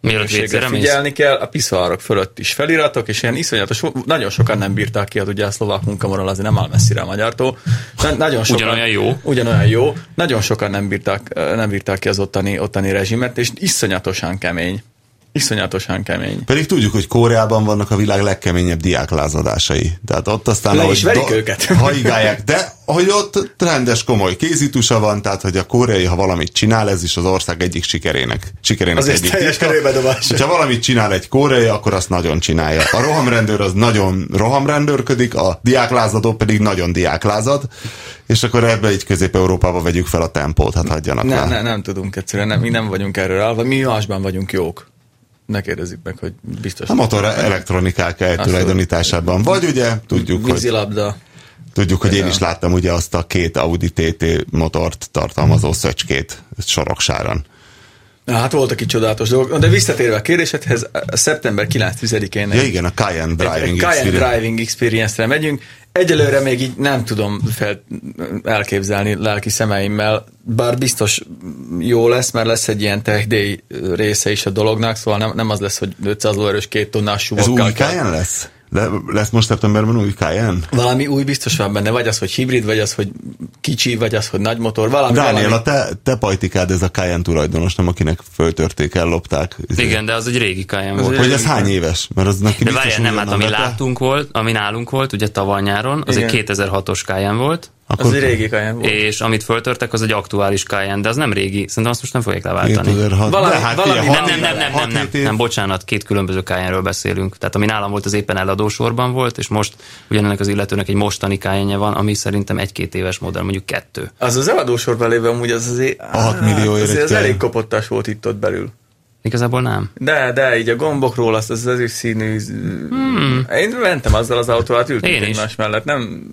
minőségre figyelni kell, a piszaharok fölött is feliratok, és ilyen iszonyatos, nagyon sokan nem bírták ki, hát ugye a szlovák munkavonalat azért nem áll messzire a magyartól. Na, nagyon sokan, ugyanolyan jó. Ugyanolyan jó. Nagyon sokan nem bírták, nem bírták ki az ottani, ottani rezsimet, és iszonyatosan kemény. Iszonyatosan kemény. Pedig tudjuk, hogy Koreában vannak a világ legkeményebb diáklázadásai. Tehát ott aztán... Le is verik do- őket. Haigálják, de hogy ott rendes, komoly kézitusa van, tehát hogy a koreai, ha valamit csinál, ez is az ország egyik sikerének. sikerének azért egyik teljes körülbedobás. Ha valamit csinál egy koreai, akkor azt nagyon csinálja. A rohamrendőr az nagyon rohamrendőrködik, a diáklázadó pedig nagyon diáklázad, és akkor ebbe így Közép-Európába vegyük fel a tempót, hát hagyjanak ne, már. Ne, nem tudunk egyszerűen, nem, mi nem vagyunk erről állva, mi másban vagyunk jók. Ne kérdezzük meg, hogy biztos. A motor elektronikák eltulajdonításában. Vagy ugye, tudjuk, vízilabda. hogy, tudjuk, hogy én is láttam ugye azt a két Audi té té motort tartalmazó szöcskét soroksáron. Na, hát voltak itt csodálatos dolgok. De visszatérve a kérdésedhez, szeptember kilencedikén ja igen, a Cayenne Driving Cayenne Driving Experience-re megyünk. Egyelőre még így nem tudom fel, elképzelni lelki szemeimmel, bár biztos jó lesz, mert lesz egy ilyen tech day része is a dolognak, szóval nem, nem az lesz, hogy ötszáz lóerős két tonnás súlyokkal. Ez új Cayenne lesz? De lesz most szeptemberben új Cayenne? Valami új biztos van benne, vagy az, hogy hibrid, vagy az, hogy kicsi, vagy az, hogy nagy motor, valami. Dániel, valami. a te, te pajtikád, ez a Cayenne tulajdonos, nem akinek föltörték, ellopták. Igen, de az egy régi Cayenne volt. Hogy ez hány éves? Mert az neki de várjál, nem, hát ami látunk volt, ami nálunk volt, ugye tavaly nyáron, az igen. Egy kétezer-hatos Cayenne volt. Akkor az egy régi Cayenne volt. És amit föltörtek, az egy aktuális Cayenne, de az nem régi, szerintem azt most nem fogják leváltani. Valami, hát valami, nem, nem, nem, nem, nem, nem, nem, nem, bocsánat, két különböző Cayenne-ről beszélünk. Tehát ami nálam volt, az éppen eladósorban volt, és most ugyanennek az illetőnek egy mostani Cayenne van, ami szerintem egy-két éves modell, mondjuk kettő. Az az eladósorban lévő amúgy az azért, hat millió azért az elég kopottas volt itt ott belül. Igazából nem. De, de, így a gombokról azt az az színű... Hmm. Én mentem azzal az autóval, ültünk egymás mellett, nem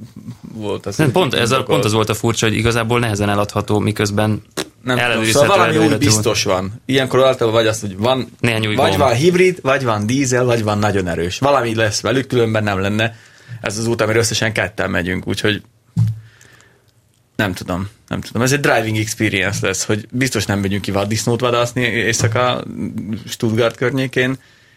volt az... Nem, pont, ez a, pont az volt a furcsa, hogy igazából nehezen eladható, miközben nem tudom, szóval valami úgy biztos van. Ilyenkor általában vagy az, hogy van, vagy gomb. Van hibrid, vagy van dízel, vagy van nagyon erős. Valami lesz velük, különben nem lenne. Ez az út, amire összesen ketten megyünk, úgyhogy nem tudom, nem tudom. Ez egy driving experience lesz, hogy biztos nem megyünk ki vaddisznót vadászni éjszaka Stuttgart környékén.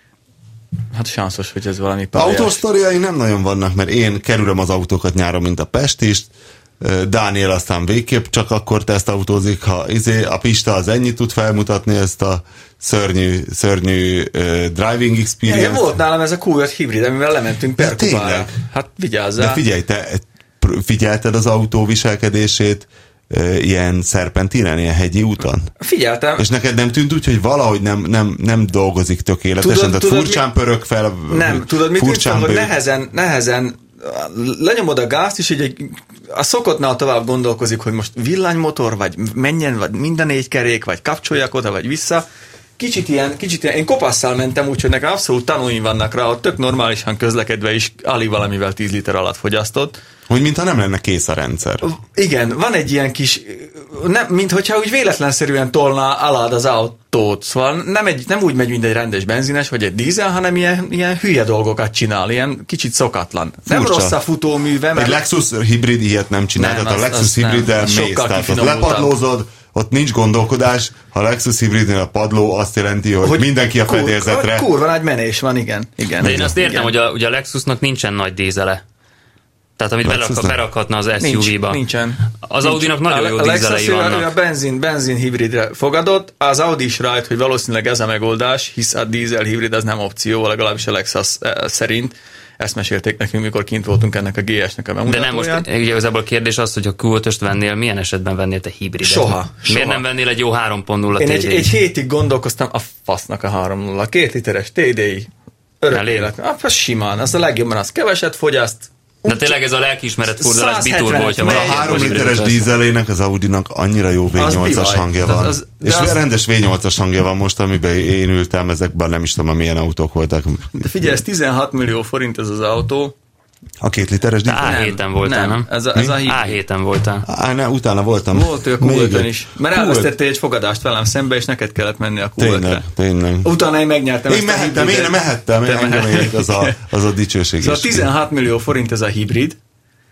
Hát sanszos, hogy ez valami pályás. Autósztoriai nem nagyon vannak, mert én kerülöm az autókat nyáron, mint a Pestist, Dániel aztán végképp csak akkor tesztautózik, ha izé, a Pista az ennyit tud felmutatni, ezt a szörnyű, szörnyű uh, driving experience. Ja, volt nálam ez a kú öt hibrid, amivel lementünk Perkubára. Hát vigyázzál. De figyelj, te figyelted az autó viselkedését uh, ilyen szerpentinen, ilyen hegyi úton? Figyeltem. És neked nem tűnt úgy, hogy valahogy nem, nem, nem dolgozik tökéletesen, tudod, tehát tudod, furcsán mi... pörög fel. Nem, tudod, mit tűntem, hogy nehezen, nehezen lenyomod a gázt, és így egy, a szokottnál tovább gondolkozik, hogy most villanymotor, vagy menjen, vagy minden négy kerék, vagy kapcsoljak oda, vagy vissza. Kicsit ilyen, kicsit ilyen, én kopasszal mentem, úgyhogy nekem abszolút tanulni vannak rá, hogy tök normálisan közlekedve is alig valamivel tíz liter alatt fogyasztott. Hogy mintha nem lenne kész a rendszer. Igen, van egy ilyen kis, nem, minthogyha úgy véletlenszerűen tolná alád az autót, szóval nem, egy, nem úgy megy, mint egy rendes benzines, vagy egy dízel, hanem ilyen, ilyen hülye dolgokat csinál, ilyen kicsit szokatlan. Furcsa. Nem rossz a futóműve, mert... Egy Lexus hibrid ilyet nem csinál, nem, tehát az, a Lexus hibriddel mész, tehát ott lepadlózod, ott nincs gondolkodás, ha a Lexus hibridnél a padló azt jelenti, hogy, hogy mindenki a fedélzetre. Kur, kurva nagy menés van, igen. igen De én azt értem, igen. hogy a, ugye a Lexusnak nincsen nagy dízele. Tehát amit berak, berakhatna az es u vé-ba. Nincs, nincsen. Az nincs. Audinak nagyon jó a dízelei vannak. A benzin, benzin hibridre fogadott, az Audi is rájött, hogy valószínűleg ez a megoldás, hisz a dízel hibrid az nem opció, legalábbis a Lexus szerint. Ezt mesélték nekünk, mikor kint voltunk ennek a gé es-nek a bemutatóján. De nem most, igazából a kérdés az, hogy a kú ötöst vennél, milyen esetben vennél te hibridet? Soha. Miért soha. nem vennél egy jó három pont nulla té dé-t? Én egy, egy hétig gondolkoztam, a fasznak a három pont nulla, két literes té dé-i, örök élet. Ah, simán, az a legjobban, az keveset fogyaszt. De tényleg ez a lelkiismeret furdalás biturból, hogyha van. A három literes dízelének az Audinak annyira jó vé nyolcas hangja van. Az, és az... rendes vé nyolcas hangja van most, amiben én ültem, ezekben nem is tudom, milyen autók voltak. De figyelj, ez tizenhat millió forint ez az autó. A két literes dízel? á héten voltál, nem? nem? Ez a, ez a á héten voltál. Á, ne, utána voltam. Volt ő a kú ötön is. Mert elvesztettél egy fogadást velem szembe, és neked kellett menni a kú ötre. Tényleg, tényleg. Utána én megnyertem én ezt mehettem, a hibridet. Én mehettem, én engem az a, az a dicsőség. Szóval tizenhat millió forint ez a hibrid.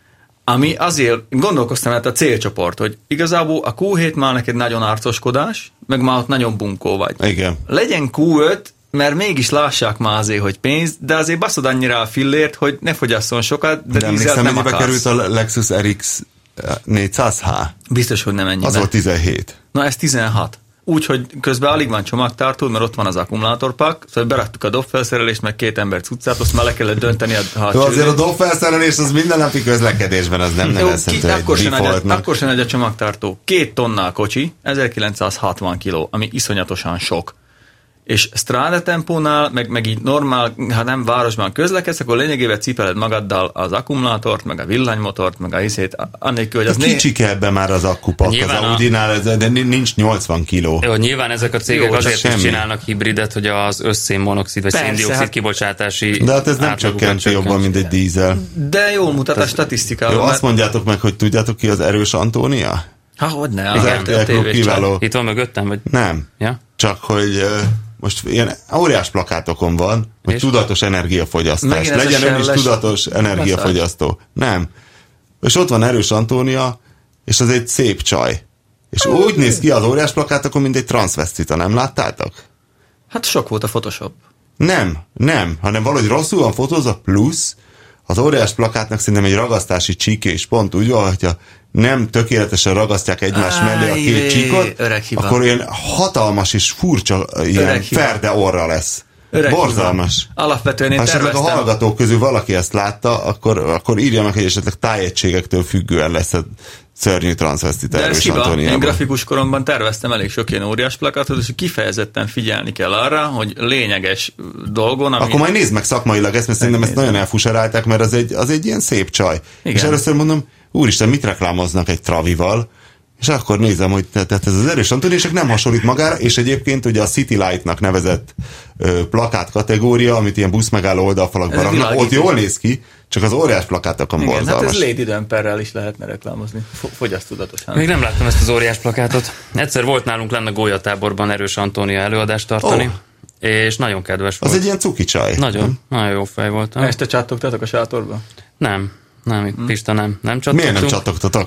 Ami azért gondolkoztam, hát a célcsoport, hogy igazából a kú hét már neked nagyon arcoskodás, meg már ott nagyon bunkó vagy. Igen. Legyen kú öt, mert mégis lássák már azért, hogy pénz, de azért baszod annyira a fillért, hogy ne fogyasszon sokat, de, de dízelt nem akarsz. Került a Lexus er iksz négyszáz há? Biztos, hogy nem ennyiben. Az volt tizenhét. Na ez tizenhat. Úgyhogy közben alig van csomagtartó, mert ott van az akkumulátorpak, szóval beraktuk a dobfelszerelést, meg két ember cuccát, azt már le kellett dönteni a hátsó. Azért a dobfelszerelés az mindennapi közlekedésben, az nem nevezhető egy defaultnak. Akkor sem nagy a csomagtartó. Két tonna a kocsi, ezerkilencszázhatvan kiló, ami iszonyatosan sok. És Strada tempónál, meg, meg így normál, ha nem városban közlekedsz, akkor lényegében cipeled magaddal az akkumulátort, meg a villanymotort, meg a hiszét, annélkül, hogy az né... Kicsike ebben már az akkupak, nyilván az Audinál, de nincs nyolcvan kiló. Jó, nyilván ezek a cégek jó, azért is csinálnak hibridet, hogy az összénmonoxid vagy széndioxid hát... kibocsátási. De hát ez nem csökkenti jobban, mint egy dízel. De jól mutat a statisztikában. Jó, mert... azt mondjátok meg, hogy tudjátok ki az erős Antónia? Ha, hogyne. Az er té el kiváló. Itt van mögöttem, vagy? Nem. Ja? Csak hogy... Most ilyen óriás plakátokon van, hogy és tudatos energiafogyasztás. Legyen ön is tudatos energiafogyasztó. Nem. És ott van Erős Antónia, és az egy szép csaj. És úgy néz ki az óriás plakátokon, mint egy transzvesztita, nem láttátok? Hát sok volt a Photoshop. Nem, nem, hanem valahogy rosszul van fotózva, plusz az óriás plakátnak szerintem egy ragasztási csík, és pont úgy van, hogyha nem tökéletesen ragasztják egymás Áj, mellé a két csíkot, akkor ilyen hatalmas és furcsa ilyen ferde orra lesz. Öreg borzalmas. Hiba. Alapvetően én ha terveztem. Ha a hallgatók közül valaki ezt látta, akkor, akkor írja meg, hogy esetleg tájegységektől függően lesz a szörnyű transzvesztita Erős Antóniában. Én grafikus koromban terveztem elég sok ilyen óriás plakátot, és kifejezetten figyelni kell arra, hogy lényeges dolgon... Ami... Akkor majd nézd meg szakmailag ezt, mert szerintem ezt nagyon elfuserálták, mert az egy, az egy ilyen szép csaj. Igen. És először mondom, úristen, mit reklámoznak egy Travival? És akkor nézem, hogy tehát ez az Erős Antónia, és nem hasonlít magára, és egyébként ugye a City Light-nak nevezett ö, plakát kategória, amit ilyen buszmegálló oldalfalakban raknak, ott jól néz ki, csak az óriás plakátokon igen, borzalmas. Hát ez Lady Dumperrel is lehetne reklámozni, fogyasztudatosan. Még nem láttam ezt az óriás plakátot. Egyszer volt nálunk lenne Gólyatáborban Erős Antónia előadást tartani, oh. és nagyon kedves volt. Az egy ilyen cuki csaj. Nagyon, nagyon jó fej volt. Este csattogtatok a sátorba? Nem, nem, hmm. Pista nem. Nem csattogtunk. Miért nem csattogtatok?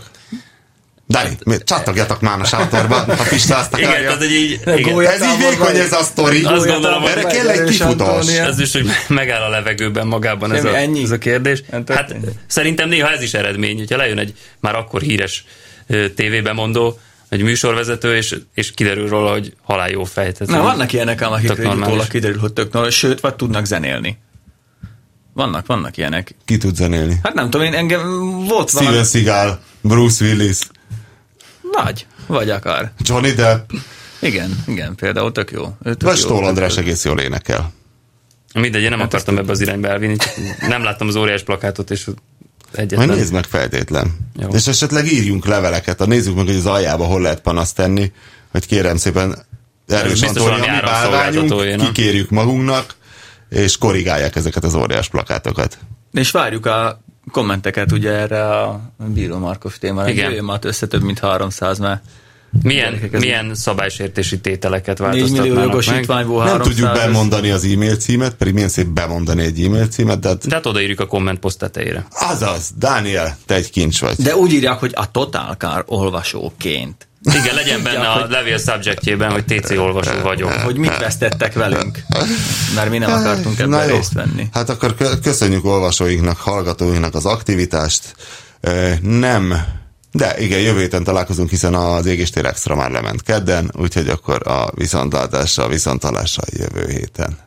Dani, csattogjatok már a sátorba, ha Pista azt akarja. Igen, tehát így, igen. Ez így vékony ez a sztori. Azt gondolom, erre kell egy kifutás. Ez is, hogy megáll a levegőben magában ez a, ez a kérdés. Hát szerintem néha ez is eredmény, hogyha lejön egy már akkor híres tévébemondó, egy műsorvezető, és, és kiderül róla, hogy halál jó fej. Na, vannak ilyenek, akikre utólag kiderül, hogy tök normális, sőt, vagy tudnak zenélni. Vannak, vannak ilyenek. Ki tud zenélni? Hát nem tudom, én engem volt Steven valami... Seagal, Bruce Willis. Vagy, vagy akár. Johnny Depp. Igen, igen, például tök jó. Tök vagy Stól András egész jól énekel. Mindegy, én nem hát akartam ebbe az irányba elvinni, nem láttam az óriás plakátot, és egyetlen. Majd nézd meg feltétlen. Jó. És esetleg írjunk leveleket, a nézzük meg, hogy az aljába hol lehet panaszt tenni, hogy kérem szépen Erős Antónia, mi bálványunk, kikérjük magunknak, és korrigálják ezeket az óriás plakátokat. És várjuk a kommenteket ugye erre a Bíró Markos témára. Igen. Jöjjön már össze több mint háromszáz, mert milyen, milyen szabálysértési tételeket változtatnának meg? Nem tudjuk bemondani az e-mail címet, pedig milyen szép bemondani egy e-mail címet. De, de hát odaírjuk a kommentposzt tetejére. Azaz, Dániel, te egy kincs vagy. De úgy írják, hogy a Total Car olvasóként. Igen, legyen benne a levél subjectjében, hogy té cé olvasó vagyok. Hogy mit vesztettek velünk, mert mi nem akartunk ebben részt venni. Hát akkor köszönjük olvasóinknak, hallgatóinknak az aktivitást. Nem, de igen, jövő héten találkozunk, hiszen az Égéstér Extra már lement kedden, úgyhogy akkor a viszontlátásra, a viszonthallásra jövő héten.